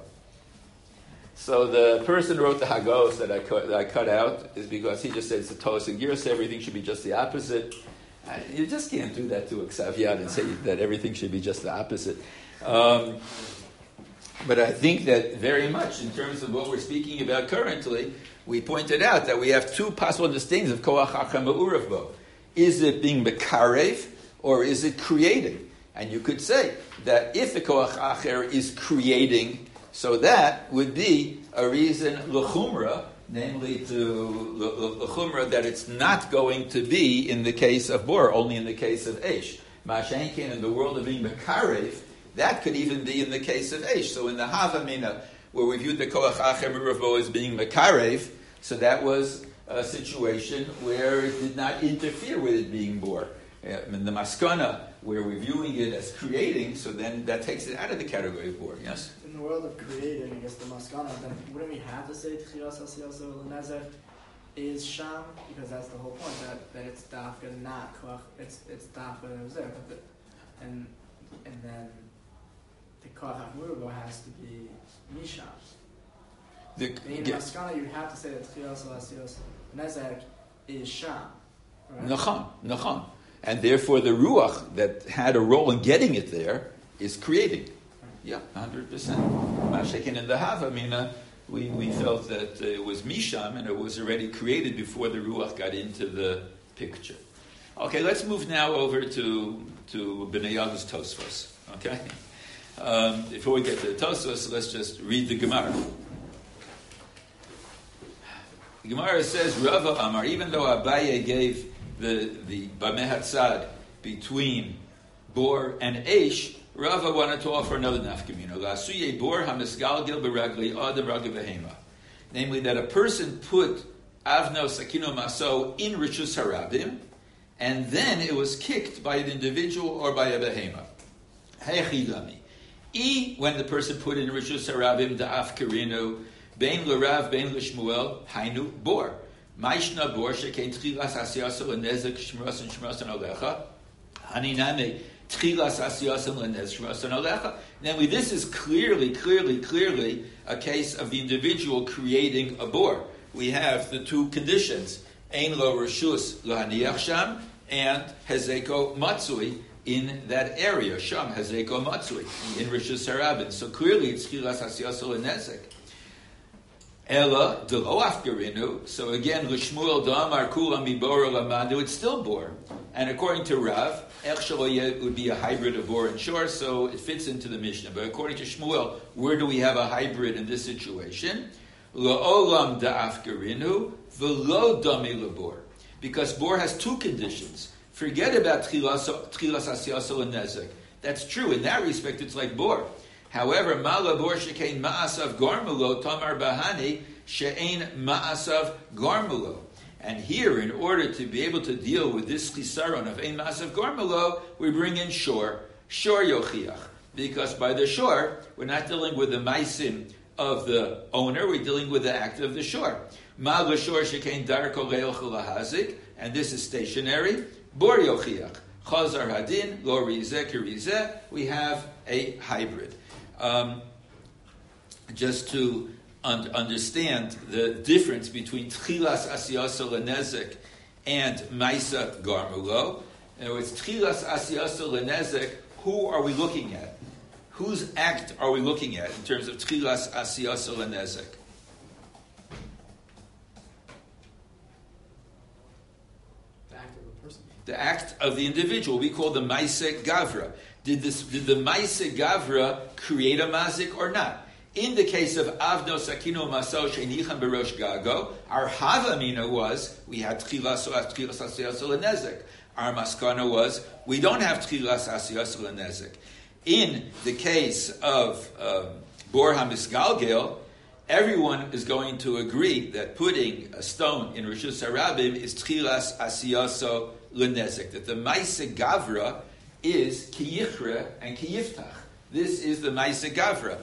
So the person who wrote the Hagos that I cut out is because he just said it's a Tos and Girs, everything should be just the opposite. You just can't do that to a Ksav and say that everything should be just the opposite. But I think that very much in terms of what we're speaking about currently, we pointed out that we have two possible understandings of Koach Hachem Me'urav Bo. Is it being Mekarev or is it creating? And you could say that if the Koach Acher is creating, so that would be a reason l'chumra, namely to l'chumra, that it's not going to be in the case of bor, only in the case of eish. Mashenkin in the world of being mekarev, that could even be in the case of eish. So in the Havamina, where we viewed the koach acher mirav bo as being mekarev, so that was a situation where it did not interfere with it being bor. In the Maskana, where we're viewing it as creating, so then that takes it out of the category of bor. Yes? In the world of creating, I guess the Maskana, then wouldn't we have to say Tchiras HaSiyasa L'Nezek is Sham? Because that's the whole point, that it's Dafka, not Koach, it's Dafka that was there. And then the Koach HaMurbo has to be Misham. In Maskana, you have to say that Tchiras HaSiyasa L'Nezek is Sham. Right? Nachon. And therefore the Ruach that had a role in getting it there is creating. Yeah, 100%. Mashakin in the Havamina, we felt that it was Misham and it was already created before the Ruach got into the picture. Okay, let's move now over to Bnei Yag's Tosfos. Okay? Before we get to the Tosfos, let's just read the Gemara. The Gemara says, Rava Amar, even though Abaye gave the Bameh Hatzad between Bor and Eish, Rava wanted to offer another nafkamina. La'asuye Bor hamisgalgel beragli adam ragli behema. Namely, that a person put Avno Sakino Maso in Rishus Harabim, and then it was kicked by an individual or by a behema. Hechidami. When the person put in Rishus Harabim da'af karinu, bein l'rav, bein l'shmuel, hainu Bor. Maishna bor shekein tchilas asiyasa lenezek shmos and alecha. Haniname tchilas asiyasa lenezek shmos and alecha. Now, this is clearly a case of the individual creating a bor. We have the two conditions: ein lo reshus lahaniach sham and hezeko matzui in that area. Sham hezeko matzui in reshus harabim. So clearly, it's tchilas asiyasa lenezek. Ella delo afgarinu. So again, l'shmuel damar kulam mibor lamadu. It's still bor, and according to Rav, ech shaloyeh would be a hybrid of bor and shor. So it fits into the Mishnah. But according to Shmuel, where do we have a hybrid in this situation? La'olam da'afgarinu v'lo dami lebor, because bor has two conditions. Forget about tchilas asiyasa l'nezek. That's true in that respect. It's like bor. However, malabor shekein ma'asav garmulo tamar bahani she'ein ma'asav garmulo. And here, in order to be able to deal with this chisaron of ein ma'asav garmulo, we bring in shor yochiach. Because by the shor, we're not dealing with the maisim of the owner, we're dealing with the act of the shor. Mal v'shor shekein darko le'och lahazik, and this is stationary. Bor yochiach. Chazar hadin, lo rizeh kirizeh, we have a hybrid. Just to understand the difference between tchilas asiyasa lenezek and maisa garmulo. In other words, tchilas asiyasa lenezek, who are we looking at? Whose act are we looking at in terms of tchilas asiyasa lenezek? The act of the person. The act of the individual. We call the maisa gavra. Did the Maisa Gavra create a mazik or not? In the case of Avno Sakino Maso Sheinichan Berosh Gago, our Havamina was we had Tchilas Asiyas Lenezek. Our Maskana was we don't have Tchilas Asiyas Lenezek. In the case of Bor HaMisgalgel, everyone is going to agree that putting a stone in Rishus Harabim is Tchilas Asiyas Lenezek. That the Maisa Gavra is kiyichra and kiyiftach. This is the Maisa Gavra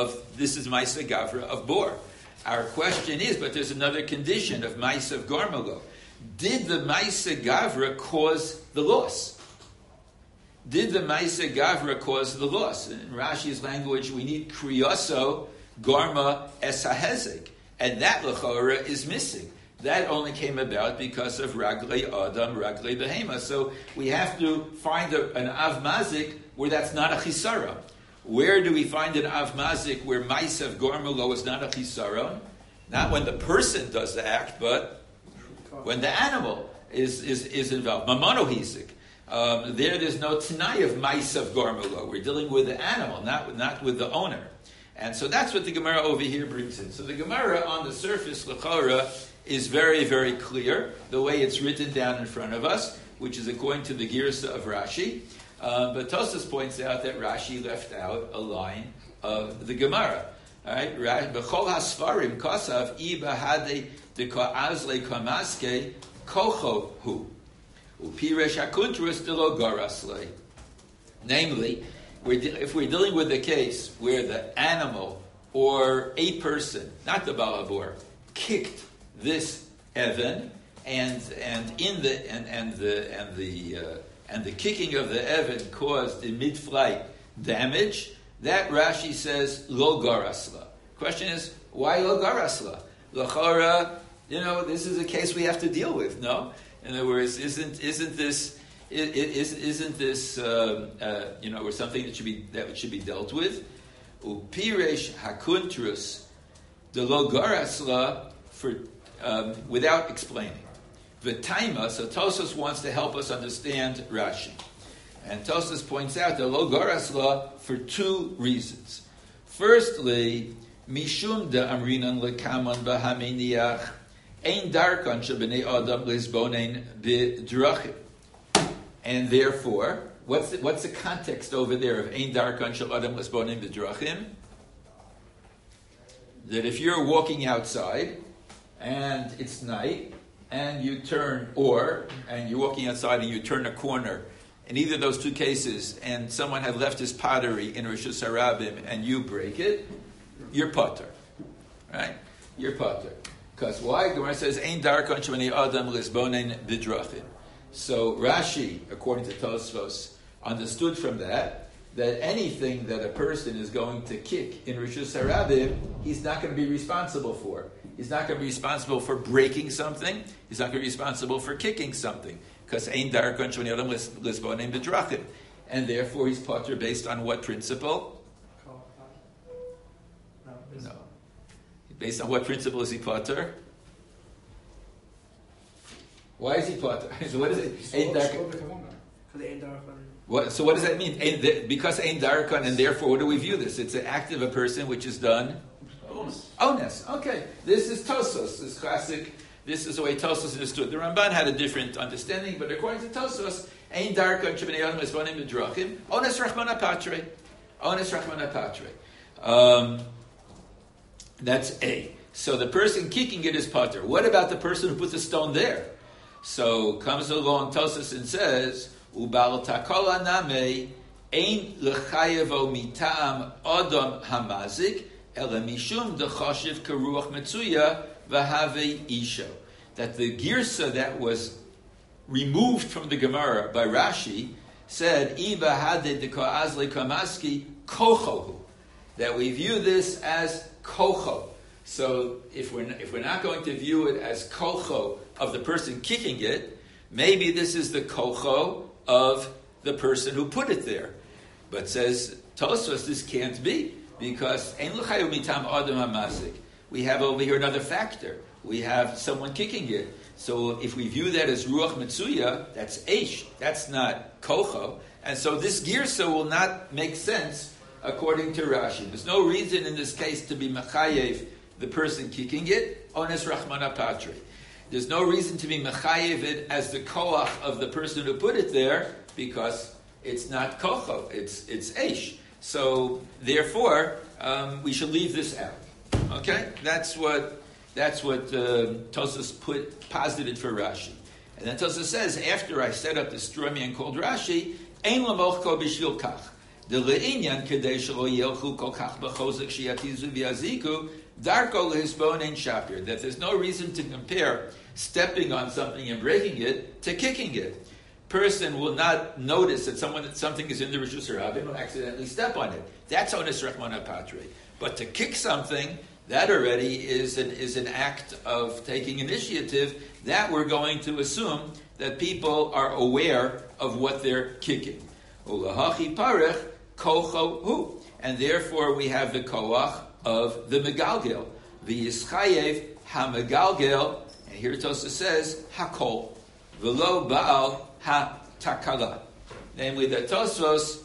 of Bor. Our question is, but there's another condition of Maisa of Garmalo. Did the Maisa Gavra cause the loss? Did the Maisa Gavra cause the loss? In Rashi's language, we need kriyaso garma esahezek, and that l'chora is missing. That only came about because of Raglei Adam, Raglei Behema. So we have to find an Av Mazik where that's not a Chisara. Where do we find an Av Mazik where Maisav Gormulo is not a Chisara? Not when the person does the act, but when the animal is involved. Mamonohisik. There's no Tanai of Maisav Gormulo. We're dealing with the animal, not with the owner. And so that's what the Gemara over here brings in. So the Gemara on the surface, L'chora, is very, very clear, the way it's written down in front of us, which is according to the Girsa of Rashi. But Tosas points out that Rashi left out a line of the Gemara. All right? B'chol hasfarim kosav I bahade deka'azle kamaske kocho hu. Upiresh hakuntrus delo garasle. Namely, if we're dealing with a case where the animal or a person, not the balabor, kicked this Evan, and the kicking of the Evan caused in mid-flight damage, that Rashi says lo garasla. Question is, why lo garasla? L'chora, this is a case we have to deal with. No, in other words, isn't this or something that should be dealt with? Upiresh hakuntrus de lo garasla for. Without explaining. V'taima, so Tosas wants to help us understand Rashi. And Tosas points out the lo garasla for two reasons. Firstly, mishum da amrinan lekaman b'haminiach ein darkan shebnei adam lisbonen b'drachim. And therefore, what's the context over there of ein darkan shel adam lisbonen b'drachim? That if you're walking outside and it's night, and you're walking outside and you turn a corner, in either of those two cases, and someone had left his pottery in Rishus Harabim and you break it, you're potter. Right? You're potter. Because why? Gemara says, Ein darkon shemani adam lisbonen bidrachim. So Rashi, according to Tosfos, understood from that anything that a person is going to kick in Rishus Harabim, he's not going to be responsible for. He's not going to be responsible for breaking something. He's not going to be responsible for kicking something. Because Ein darkon shemani adam lisbonen bidrachim. And therefore he's potter based on what principle? No. Based on what principle is he potter? Why is he potter? So what is it? Ein darkon. So what does that mean? Because Ein darkon, and therefore what do we view this? It's an act of a person which is done. Onus. Okay. This is Tosos. This classic. This is the way Tosos understood. The Ramban had a different understanding, but according to Tosos, Ein darkon shebnei adam lisbonim b'drachim onus rachmana patre. Onus rachmana patre. That's A. So the person kicking it is pater. What about the person who put the stone there? So comes along Tosos and says, Ubal takola name ein lechayevo mitam adam hamazik ela mishum dechashiv keruach metzuya v'have isho. That the girsa that was removed from the Gemara by Rashi said, Iba hade deko azle kamaski kochohu. That we view this as kocho. So if we're not going to view it as kocho of the person kicking it, maybe this is the kocho of the person who put it there. But says Tosfos, this can't be, because ein l'chayu mitam adam hamazik. We have over here another factor. We have someone kicking it. So if we view that as ruach metzuya, that's eish. That's not kocho. And so this girsa will not make sense according to Rashi. There's no reason in this case to be mechayev the person kicking it, ones rachmana patre. There's no reason to be mechayev it as the koach of the person who put it there, because it's not kocho, it's eish. So therefore, we should leave this out. Okay, that's what Tosfos posited for Rashi. And then Tosfos says, after I set up the straw man called Rashi, ein lamoch ko b'shvil kach. The le'inyan kedei shelo yelchu kol kach b'chozek sheyatizu v'yaziku darko lehisbon ein shapir. That there's no reason to compare stepping on something and breaking it to kicking it. Person will not notice that something is in the Rishus Harabim, will accidentally step on it. That's onus rachmana patre. But to kick something, that already is an act of taking initiative. That we're going to assume that people are aware of what they're kicking. Ulahachi parech kocho hu, and therefore we have the koach of the megalgel, the yischayev ha-megalgel, and here Tosfos says hakol v'lo baal ha-takala, namely that Tosfos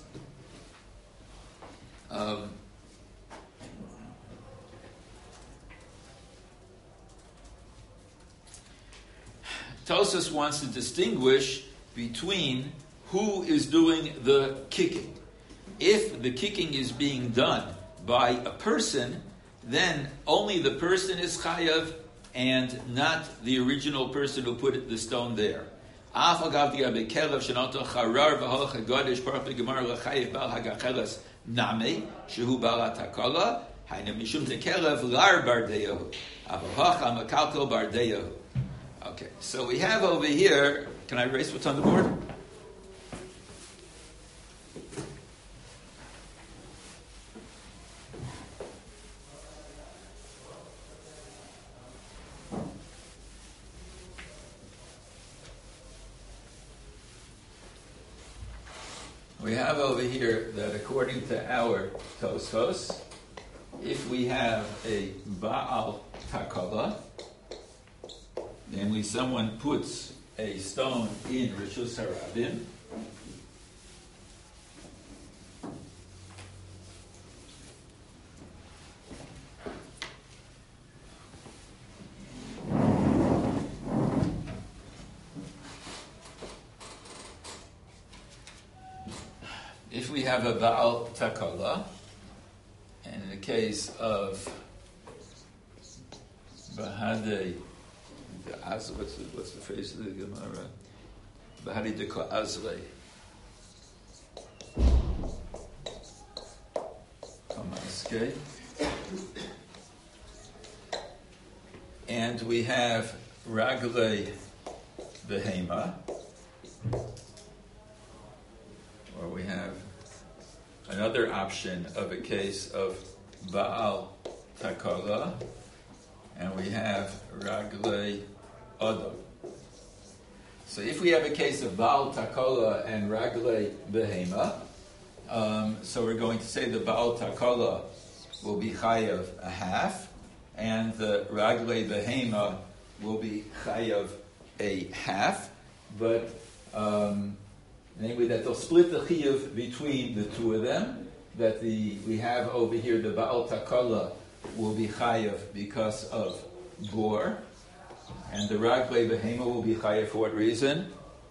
Tosfos wants to distinguish between who is doing the kicking. If the kicking is being done by a person, then only the person is chayav and not the original person who put the stone there. Okay, so we have over here, can I erase what's on the board? We have over here that according to our Tosfos, if we have a Baal Takala, namely someone puts a stone in Rishus Harabim, if we have a Baal Takala, and in the case of Bahadei, what's the phrase of the Gemara? Bahari deko azle. Kamaske. And and we have Ragle Behema, or we have another option of a case of Baal Takala, and we have Ragle Adam. So if we have a case of Baal Takala and Ragle Behema, so we're going to say the Baal Takala will be Chayav a half, and the Ragle Behema will be Chayav a half, but namely that they'll split the Chayav between the two of them, that we have over here the Baal Takala will be Chayav because of Bor, and the Ragle Behema will be Chayav for what reason?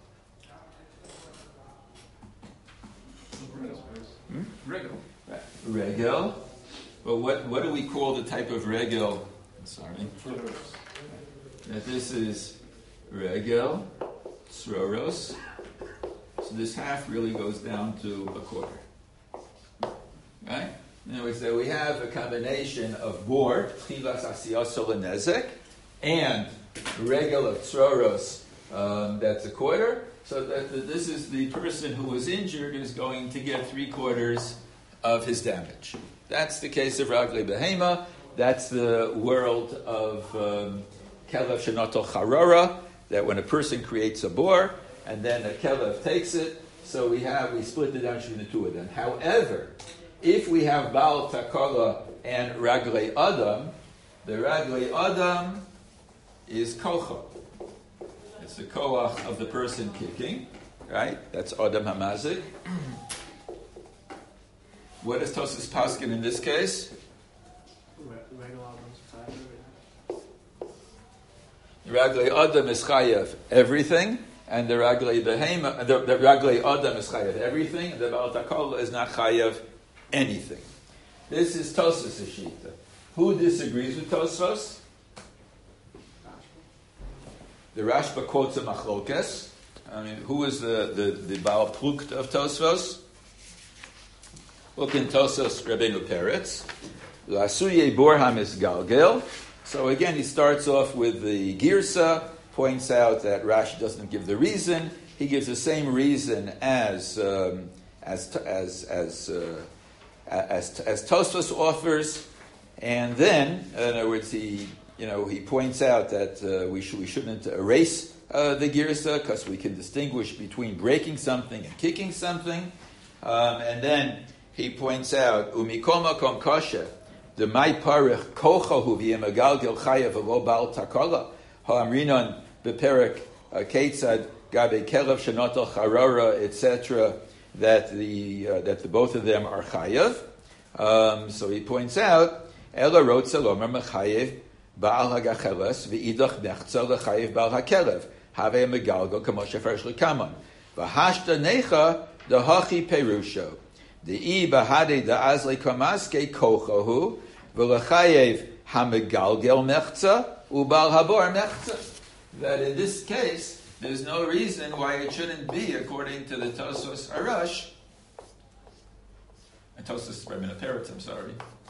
Regel. Regel. But what do we call the type of regel? Sorry. That this is regel, sroros. So this half really goes down to a quarter. Right? In other words, that we have a combination of bor, tchilas asiyas solanezek, and regel of sroros, that's a quarter. So that this is the person who was injured is going to get 3/4 of his damage. That's the case of Ragle Behema. That's the world of Kelev Shenoto Charora, that when a person creates a bor, and then a Kelev takes it, so we split it down between the two of them. However, if we have Baal Takala and Ragle Adam, the Ragle Adam is Kocha. It's the koach of the person kicking, right? That's Adam Hamazik. What is Tosas Paskin in this case? The Ragle Adam is Chayev everything, and the Ragle Behema, the Ragle Adam is Chayev everything, and the Baal Takala is not Chayev anything. This is Tosas Ashita. Who disagrees with Tosfos? The Rashba quotes a machlokes. I mean, who is the Baal Plukt of Tosfos? Look in Tosfos Rabbeinu Peretz. Lasuye Borham is Galgel. So again, he starts off with the Girsa, points out that Rashi doesn't give the reason. He gives the same reason as Tosfos offers, and then, in other words, he points out that we shouldn't erase the girsa because we can distinguish between breaking something and kicking something. And then he points out umikoma kom kasha the mai parich kochahu v'yemagalgel chayav v'lo bal takala ha'amrinon beperek ketzad gabe kelev shenotel charara etc. That the both of them are chayav. So he points out ela rotza lomer mechayev Baal hagacheles v'idach nechza lechayev Baal hakelev have megalgo kamo shefresh lekamon v'hashta necha dehachi perusho de'i bahade de'azle kamaske kochahu v'lechayev hamegalgel mechza u'Baal habor mechza. That in this case there's no reason why it shouldn't be according to the Tosfos Arash and Tosfos Rabbeinu Peretz. I'm sorry.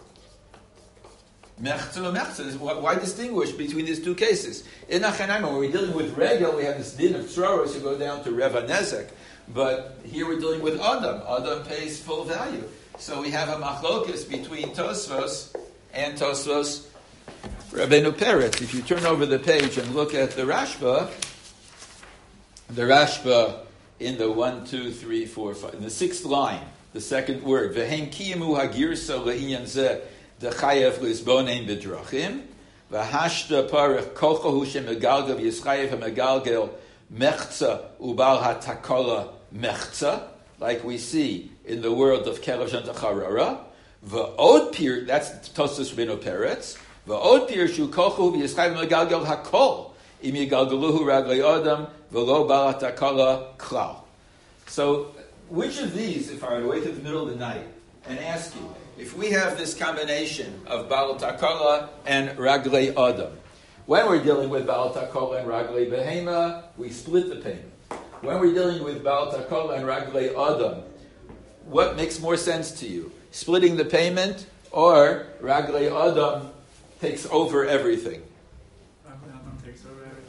Mechza. Why distinguish between these two cases? In Achanaima, when we're dealing with Regel, we have this din of Tzroros, you go down to Reva Nezek. But here we're dealing with Adam. Adam pays full value. So we have a machlokes between Tosfos and Tosfos Rabbeinu Peretz. If you turn over the page and look at the Rashba in the 1, 2, 3, 4, 5, in the 6th line, the second word, V'hem kiyimu hagirsa le'inyan zeh the chayev lisbonein bedrachim, v'hashta parich kochahu shemegalgel v'yischayev hamegalgel mechza u'Baal hatakala mechza, like we see in the world of Kelev Shanta Charara. V'od pir, that's Tosfos Rabbeinu Peretz. V'od pir shu kochahu v'yischayev hamegalgel hakol im yigalgeluhu raglei adam v'lo Baal hatakala klal. So, which of these, if I were to wait at the middle of the night and ask you, if we have this combination of Baal Takala and Raglei Adam, when we're dealing with Baal Takala and Raglei Behema, we split the payment. When we're dealing with Baal Takala and Raglei Adam, what makes more sense to you? Splitting the payment or Raglei Adam takes over everything? Raglei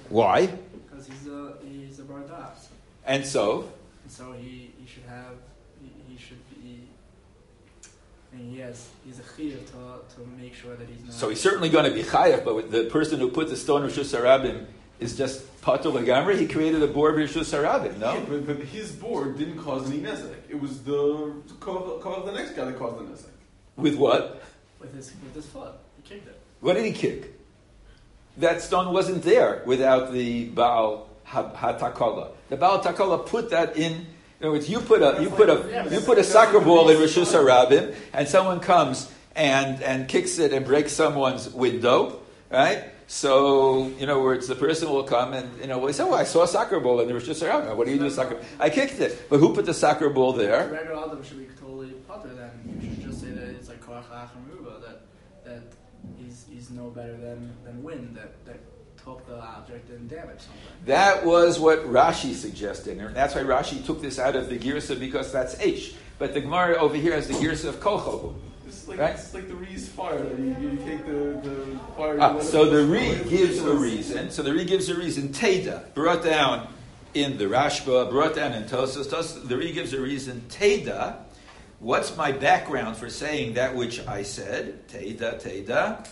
Why? Because he's a bardas. And so? And so he should have, he should be, and he's a chiyuv to make sure that he's not. So he's certainly going to be chayav, but the person who put the stone of Rishus Harabim is just patur l'gamri. He created a bor b'Rishus Harabim, no? Yeah, but his board didn't cause any nezek. It was the next guy that caused the nezek. With what? With his foot. He kicked it. What did he kick? That stone wasn't there without the Baal HaTakala. The Baal HaTakala put that in. In other words, you put a soccer ball in Rishus Harabim, and someone comes and kicks it and breaks someone's window, right? So, in other words, the person will come and, will say, I saw a soccer ball in the Rishus Harabim. What do you do with soccer? I kicked it. But who put the soccer ball there? The regular Adam should be totally potter then. You should just say that it's like Koach Achim Ruba, that he's no better than wind, that took the object and damaged something. That was what Rashi suggested. And that's why Rashi took this out of the Girsa, because that's Eish. But the Gemara over here has the Girsa of Kochovu. It's like, right? It's like the Re's fire. You take the fire. So the Re gives a reason. So the Re gives a reason. Teda, brought down in the Rashba, brought down in Tosfos. The Re gives a reason. Teda, what's my background for saying that which I said? Teda.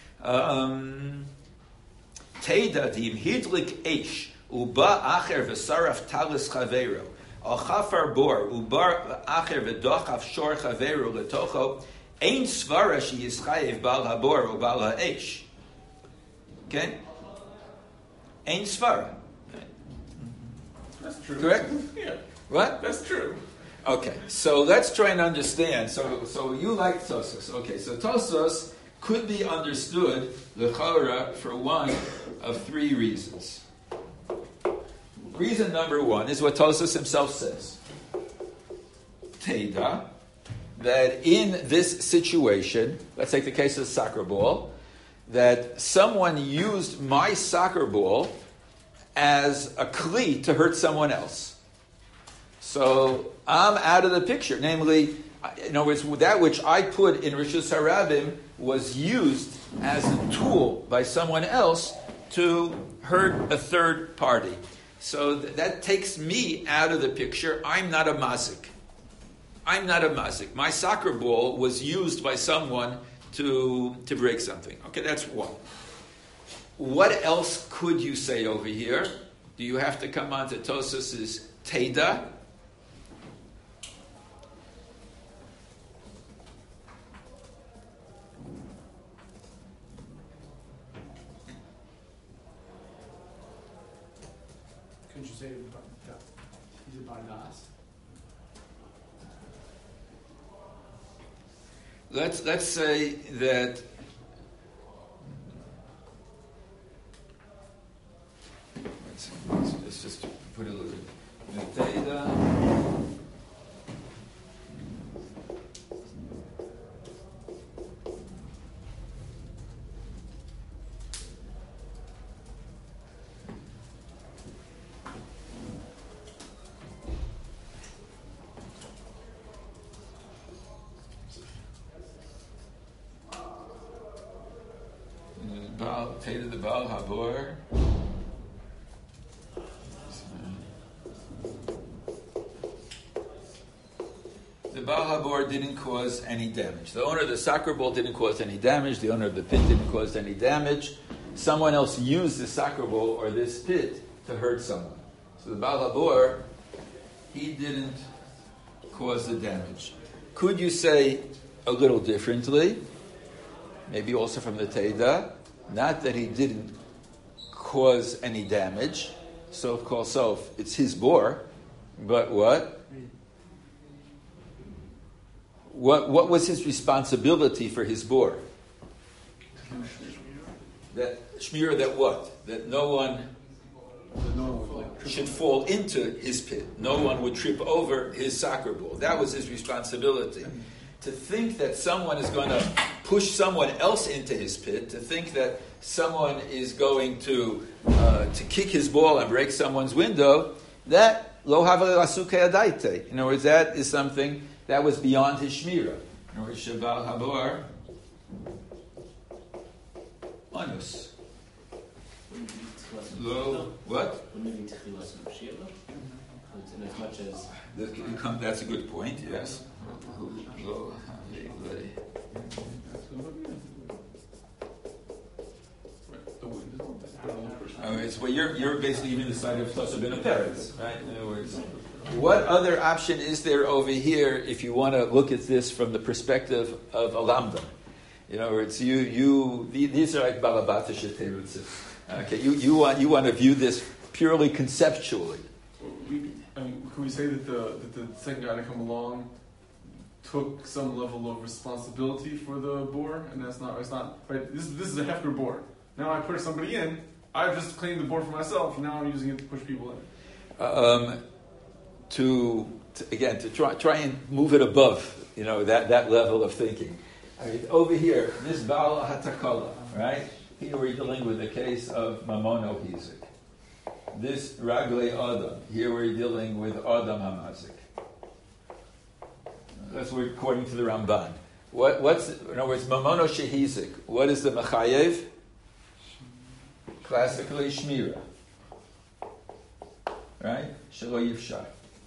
Teda dim hidlik eish uba acher v'saraf talis chaveiro al chafar bor ubar acher v'dochav shor chaveiro letocho ein svara she is chayev bal habor or bal ha'eish. Okay, ein svara. That's true. Correct. Yeah. What? That's true. Okay, so let's try and understand. So you like Tosfos. Okay, so Tosfos could be understood, l'chora, for one of three reasons. Reason number one is what Tosfos himself says. Teda, that in this situation, let's take the case of the soccer ball, that someone used my soccer ball as a kli to hurt someone else. So I'm out of the picture. Namely, in other words, that which I put in Rishus Harabim was used as a tool by someone else to hurt a third party. So that takes me out of the picture. I'm not a mazik. My soccer ball was used by someone to break something. Okay, that's one. What else could you say over here? Do you have to come on to Tosfos' Teda? Couldn't you say he's a bardas? Let's say that let's just put a little bit data. The Baal Habor. The Baal Habor didn't cause any damage. The owner of the soccer ball didn't cause any damage. The owner of the pit didn't cause any damage. Someone else used the soccer ball or this pit to hurt someone. So the Baal Habor, he didn't cause the damage. Could you say a little differently? Maybe also from the Teda. Not that he didn't cause any damage, so it's his bore, but what? What was his responsibility for his bore? That shmira, that what? That no one should fall into his pit. No one would trip over his soccer ball. That was his responsibility. To think that someone is going to push someone else into his pit, to think that someone is going to kick his ball and break someone's window, that lo havale lasuke adaite. In other words, that is something that was beyond his shmira. In other words, Shabal Habor, onus. Lo, what? Wouldn't it be Techilas Mashiach? In as much as That's a good point, yes. Lo, so you're basically even the side of Tosha ben Peretz, right? In other words, what other option is there over here if you want to look at this from the perspective of a lambda? In other words, these are like balabata sheterutz. Okay, you want to view this purely conceptually. Can we say that the second guy to come along took some level of responsibility for the bore, and it's not right? This is a Hefker bore. Now I put somebody in. I've just claimed the bore for myself. And now I'm using it to push people in. To try and move it above, that level of thinking. I mean, over here, this Baal HaTakala, right? Here we're dealing with the case of Mamono Hizik. This Ragle Adam, here we're dealing with Adam Hamazik. That's what according to the Ramban. What's in other words, Mamono Shehizik. What is the Mechayev? Classically, Shmira. Right? Shelo Yifshar.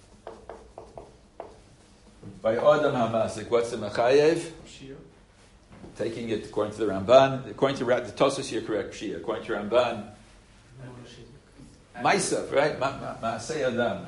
By Adam Hamazik, what's the Mechayev? Taking it according to the Ramban, according to the Tosfos, you're correct, Shia. According to Ramban, Ma'asav, right? Ma'aseh Adam.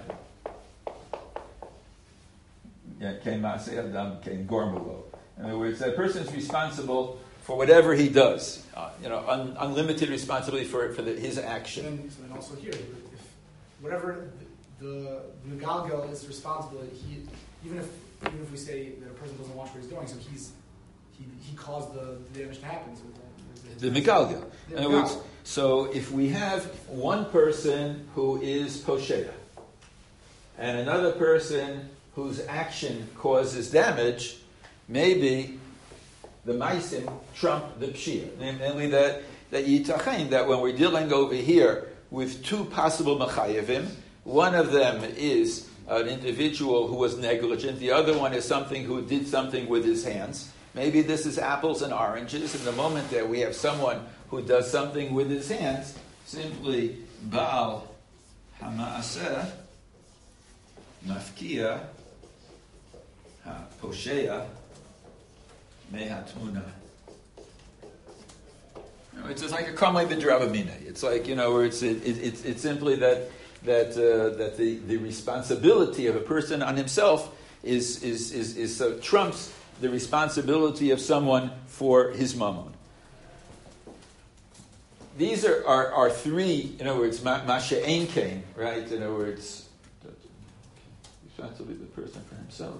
Came Ma'aseh Adam, came Gormulo. In other words, that person is responsible for whatever he does. Unlimited responsibility for his action. And also here, if whatever the Megalgal is responsible, even if we say that a person doesn't watch what he's doing, so he caused the damage to happen. So the Megalgal. In other words, so if we have one person who is Poshea and another person whose action causes damage, maybe the Maisim trump the Pshia. Namely that Yitachin, that when we're dealing over here with two possible Machayevim, one of them is an individual who was negligent, the other one is something who did something with his hands. Maybe this is apples and oranges, and the moment that we have someone who does something with his hands, simply Baal Hamaaseh Mafkia HaPoshea Mehatmuna. It's just like a Kamei B'Dravamina. It's like, where it's simply that the responsibility of a person on himself is so trumps the responsibility of someone for his mammon. These are three, in other words, Masha'ein Kain, right? In other words, responsibility of the person for himself.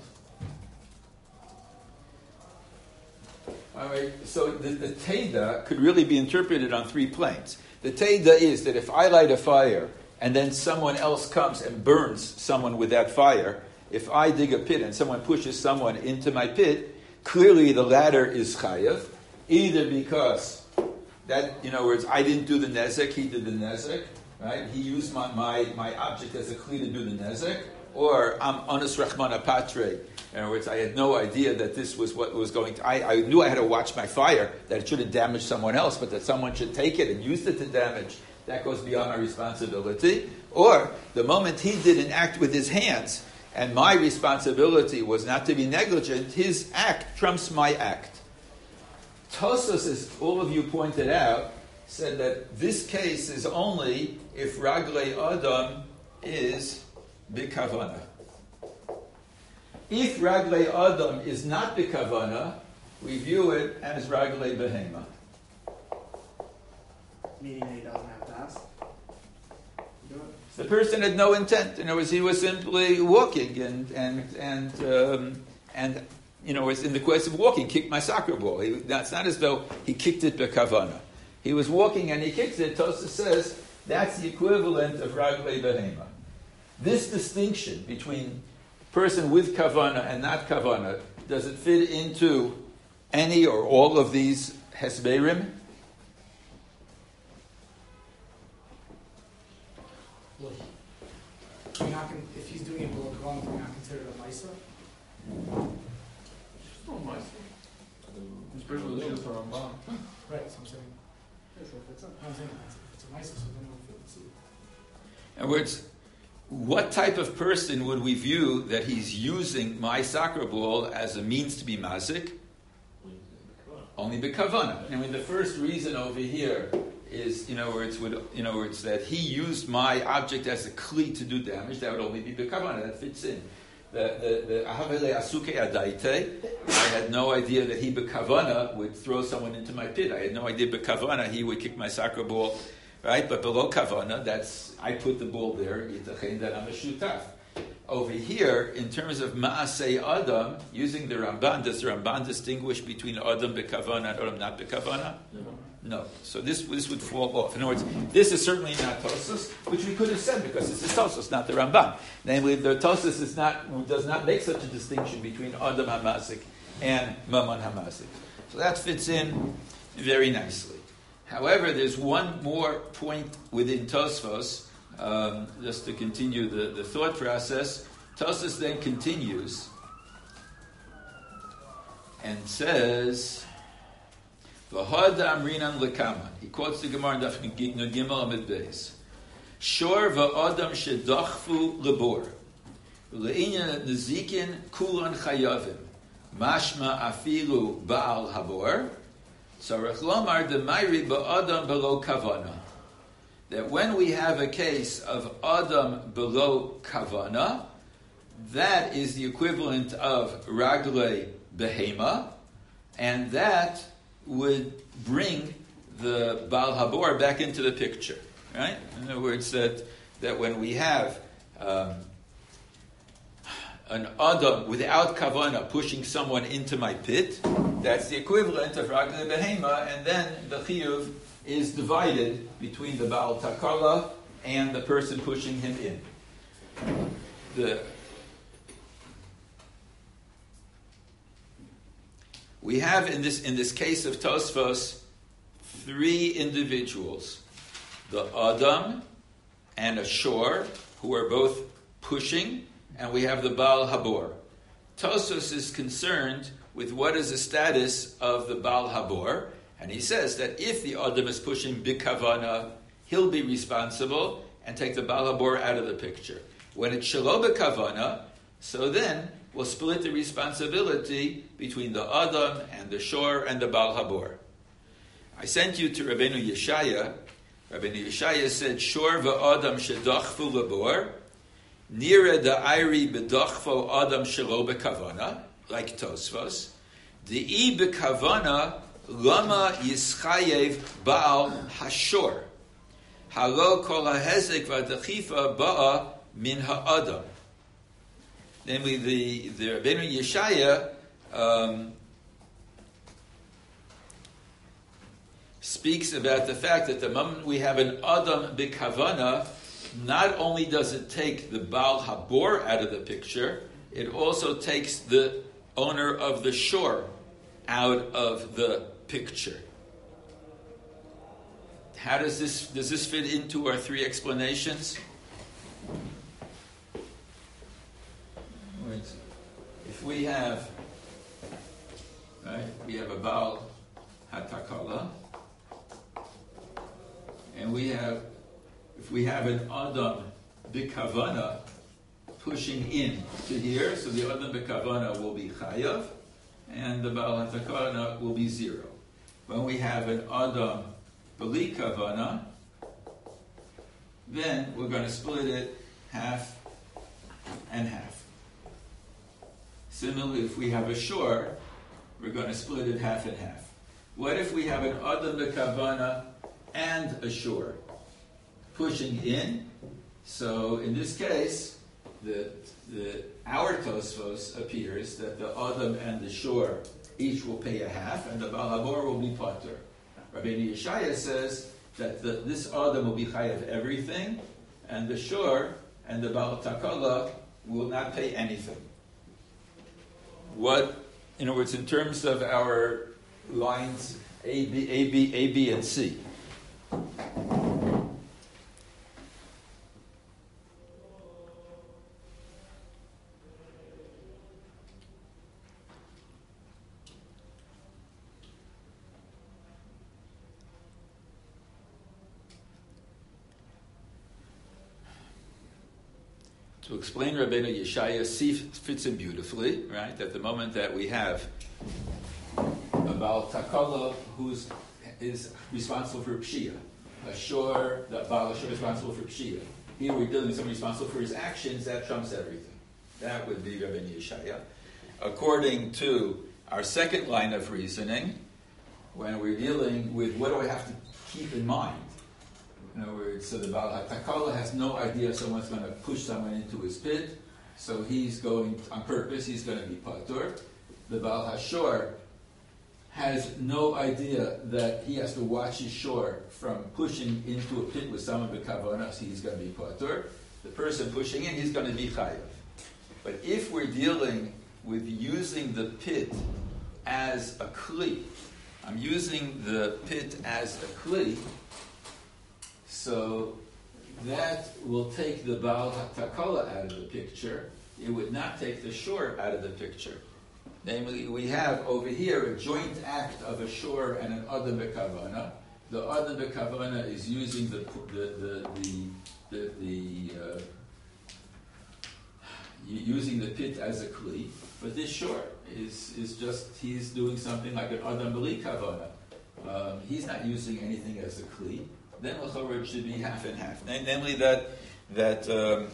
All right, so the Teda could really be interpreted on three planes. The Teda is that if I light a fire and then someone else comes and burns someone with that fire, if I dig a pit and someone pushes someone into my pit, clearly the latter is chayav, either because that, in other words, I didn't do the nezek, he did the nezek, right? He used my object as a kli to do the nezek, or I'm honest rachmana patre. In other words, I had no idea that this was what was going to... I knew I had to watch my fire, that it shouldn't damage someone else, but that someone should take it and use it to damage. That goes beyond my responsibility. Or, the moment he did an act with his hands, and my responsibility was not to be negligent, his act trumps my act. Tosfos, as all of you pointed out, said that this case is only if Raglei Adam is b'kavana. If Raglei Adam is not b'kavana, we view it as Raglei Behema. Meaning that he doesn't have to ask. The person had no intent. In other words, he was simply walking and was in the course of walking, kicked my soccer ball. It's not as though he kicked it b'kavana. He was walking and he kicked it. Tosfos says that's the equivalent of Raglei Behema. This distinction between person with kavana and not kavana, does it fit into any or all of these hesberim? Well, if he's doing it below kavana, we're not considered a ma'isa. It's no ma'isa. Especially the Shas Rambam. Right, so I'm saying. This will fit some. I'm saying it's a nice, so then it'll fit the suit. In other words, what type of person would we view that he's using my soccer ball as a means to be mazik? Only b'kavana. I mean, the first reason over here is, where it's that he used my object as a kli to do damage. That would only be b'kavana. That fits in. The ahavele asuke adaite. I had no idea that he b'kavana would throw someone into my pit. I had no idea b'kavana he would kick my soccer ball. Right, but below kavana, that's I put the ball there. Yitachin that I'm a shutaf. Over here, in terms of maasei adam, using the Ramban, does the Ramban distinguish between adam bekavana and adam not bekavana? No. So this would fall off. In other words, this is certainly not Tosfos, which we could have said because this is Tosfos, not the Ramban. Namely, the Tosfos does not make such a distinction between adam hamasik and maman hamasik. So that fits in very nicely. However, there's one more point within Tosfos, just to continue the thought process. Tosfos then continues and says, "V'hada amrinan lekaman." He quotes the Gemara in Daf Gimel Amud Beis. Shor va'adam shedachfu lebor le'inyan nezikin kulan chayavim mashma afilu ba'al habor. That when we have a case of Adam below Kavana, that is the equivalent of Ragle Behema, and that would bring the Baal Habor back into the picture. Right? In other words, that when we have an Adam without Kavana pushing someone into my pit, that's the equivalent of Ragle Behema, and then the Chiyuv is divided between the Baal Takala and the person pushing him in. We have in this case of Tosfos 3 individuals, the Adam and a Shor, who are both pushing, and we have the Baal Habor. Tosfos is concerned with what is the status of the Baal Habor, and he says that if the Adam is pushing b'kavana, he'll be responsible and take the Baal Habor out of the picture. When it's shelo b'kavana, so then we'll split the responsibility between the Adam and the Shor and the Baal Habor. I sent you to Rabbeinu Yeshaya. Rabbeinu Yeshaya said, Shor v'Adam shedachfu lebor, nira da'ayri b'dachfo Adam shelo b'kavana, like Tosfos, De'i b'kavana lama yischayev Baal hashor, halo kol hahezek v'adachifa ba'a min ha'adam. Namely, the Rabbeinu Yeshaya speaks about the fact that the moment we have an Adam b'kavana, not only does it take the Baal Habor out of the picture, it also takes the owner of the shore out of the picture. How does this fit into our 3 explanations? If we have, right, we have a Baal Hatakala, and if we have an Adam b'kavana pushing in to here, so the Adam b'kavana will be chayav, and the Baal Hatakana will be 0. When we have an Adam b'li kavana, then we're going to split it half and half. Similarly, if we have a shor, we're going to split it half and half. What if we have an Adam b'kavana and a shor pushing in? So in this case, our Tosfos appears that the Adam and the shor each will pay a half, and the Baal Habor will be patur. Rabbeinu Yeshaya says that this Adam will be chayav everything, and the shor and the Baal Takala will not pay anything. In other words, in terms of our lines A, B, and C. to explain Rabbeinu Yeshaya fits in beautifully, right? At the moment that we have a Baal Takala who's is responsible for Pshia, a Shor, the Baal Shor is responsible for Pshia. Here we're dealing with someone responsible for his actions, that trumps everything. That would be Rabbeinu Yeshaya. According to our second line of reasoning, when we're dealing with what do I have to keep in mind? In other words, so the Baal HaTakala has no idea someone's going to push someone into his pit, so he's going, on purpose, he's going to be patur. The Baal HaShor has no idea that he has to watch his shore from pushing into a pit with someone b'kavanah, so he's going to be patur. The person pushing in, he's going to be chayav. But if we're dealing with using the pit as a kli, I'm using the pit as a kli, so that will take the Baal HaTakala out of the picture. It would not take the shore out of the picture. Namely, we have over here a joint act of a shore and an adam b'kavana. The adam b'kavana is using using the pit as a kli, but this shore is just he's doing something like an adam b'li kavana. He's not using anything as a kli. Then l'chorah should be half and half. Namely, that the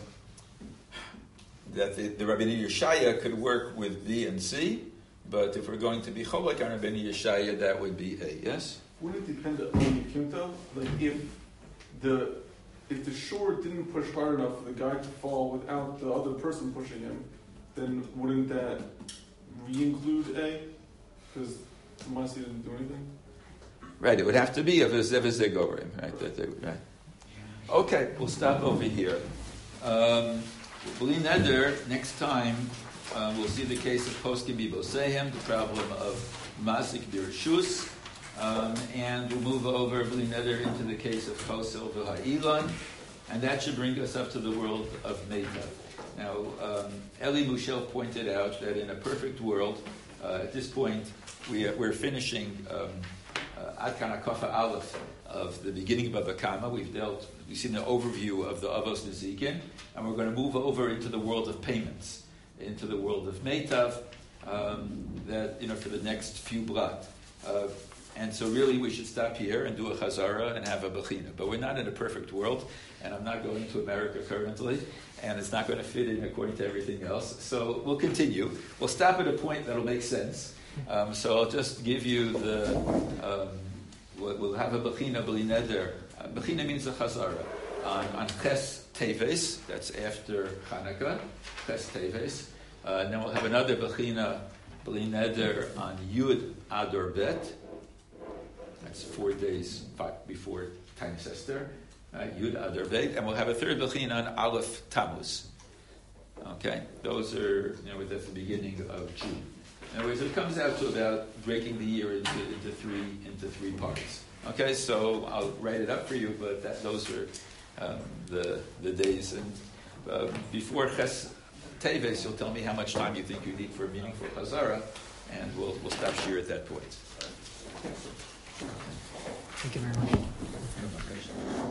Rabbeinu Yeshaya could work with B and C, but if we're going to be cholak on Rabbeinu Yeshaya, that would be A. Yes. Wouldn't it depend on the kimta? Like if the shore didn't push hard enough for the guy to fall without the other person pushing him, then wouldn't that re-include A? Because Masi didn't do anything. Right. It would have to be of a zegorim. Right. Right. Okay. We'll stop over here. Bli neder, next time, we'll see the case of poskim bibosehem, the problem of mazik birshus, and we'll move over Bli neder into the case of kosel v'ha'ilan, and that should bring us up to the world of meitav. Now, Eli Mushel pointed out that in a perfect world, at this point, we're finishing Ad Kan HaKafa Aleph of the beginning of Bava Kama. We've seen the overview of the Avos Nezikin, and we're going to move over into the world of payments, into the world of Meitav, for the next few blot. And so really we should stop here and do a Chazara and have a Bechina. But we're not in a perfect world, and I'm not going to America currently, and it's not going to fit in according to everything else. So we'll continue. We'll stop at a point that'll make sense. So I'll just give you we'll have a Bechina Bli neder. Bechina means a Chazara. On Ches Teves, that's after Hanukkah, Ches Teves. And then we'll have another Bechina Bli neder on Yud Adar Bet. That's 4 days before Taanis Esther. Yud Adar Bet. And we'll have a third Bechina on Aleph Tammuz. Okay? Those are, that's the beginning of June. In other words, it comes out to about breaking the year into three parts. Okay, so I'll write it up for you, but those are the days. And before Ches Teves, you'll tell me how much time you think you need for a meaningful Chazara, and we'll stop here at that point. Thank you very much.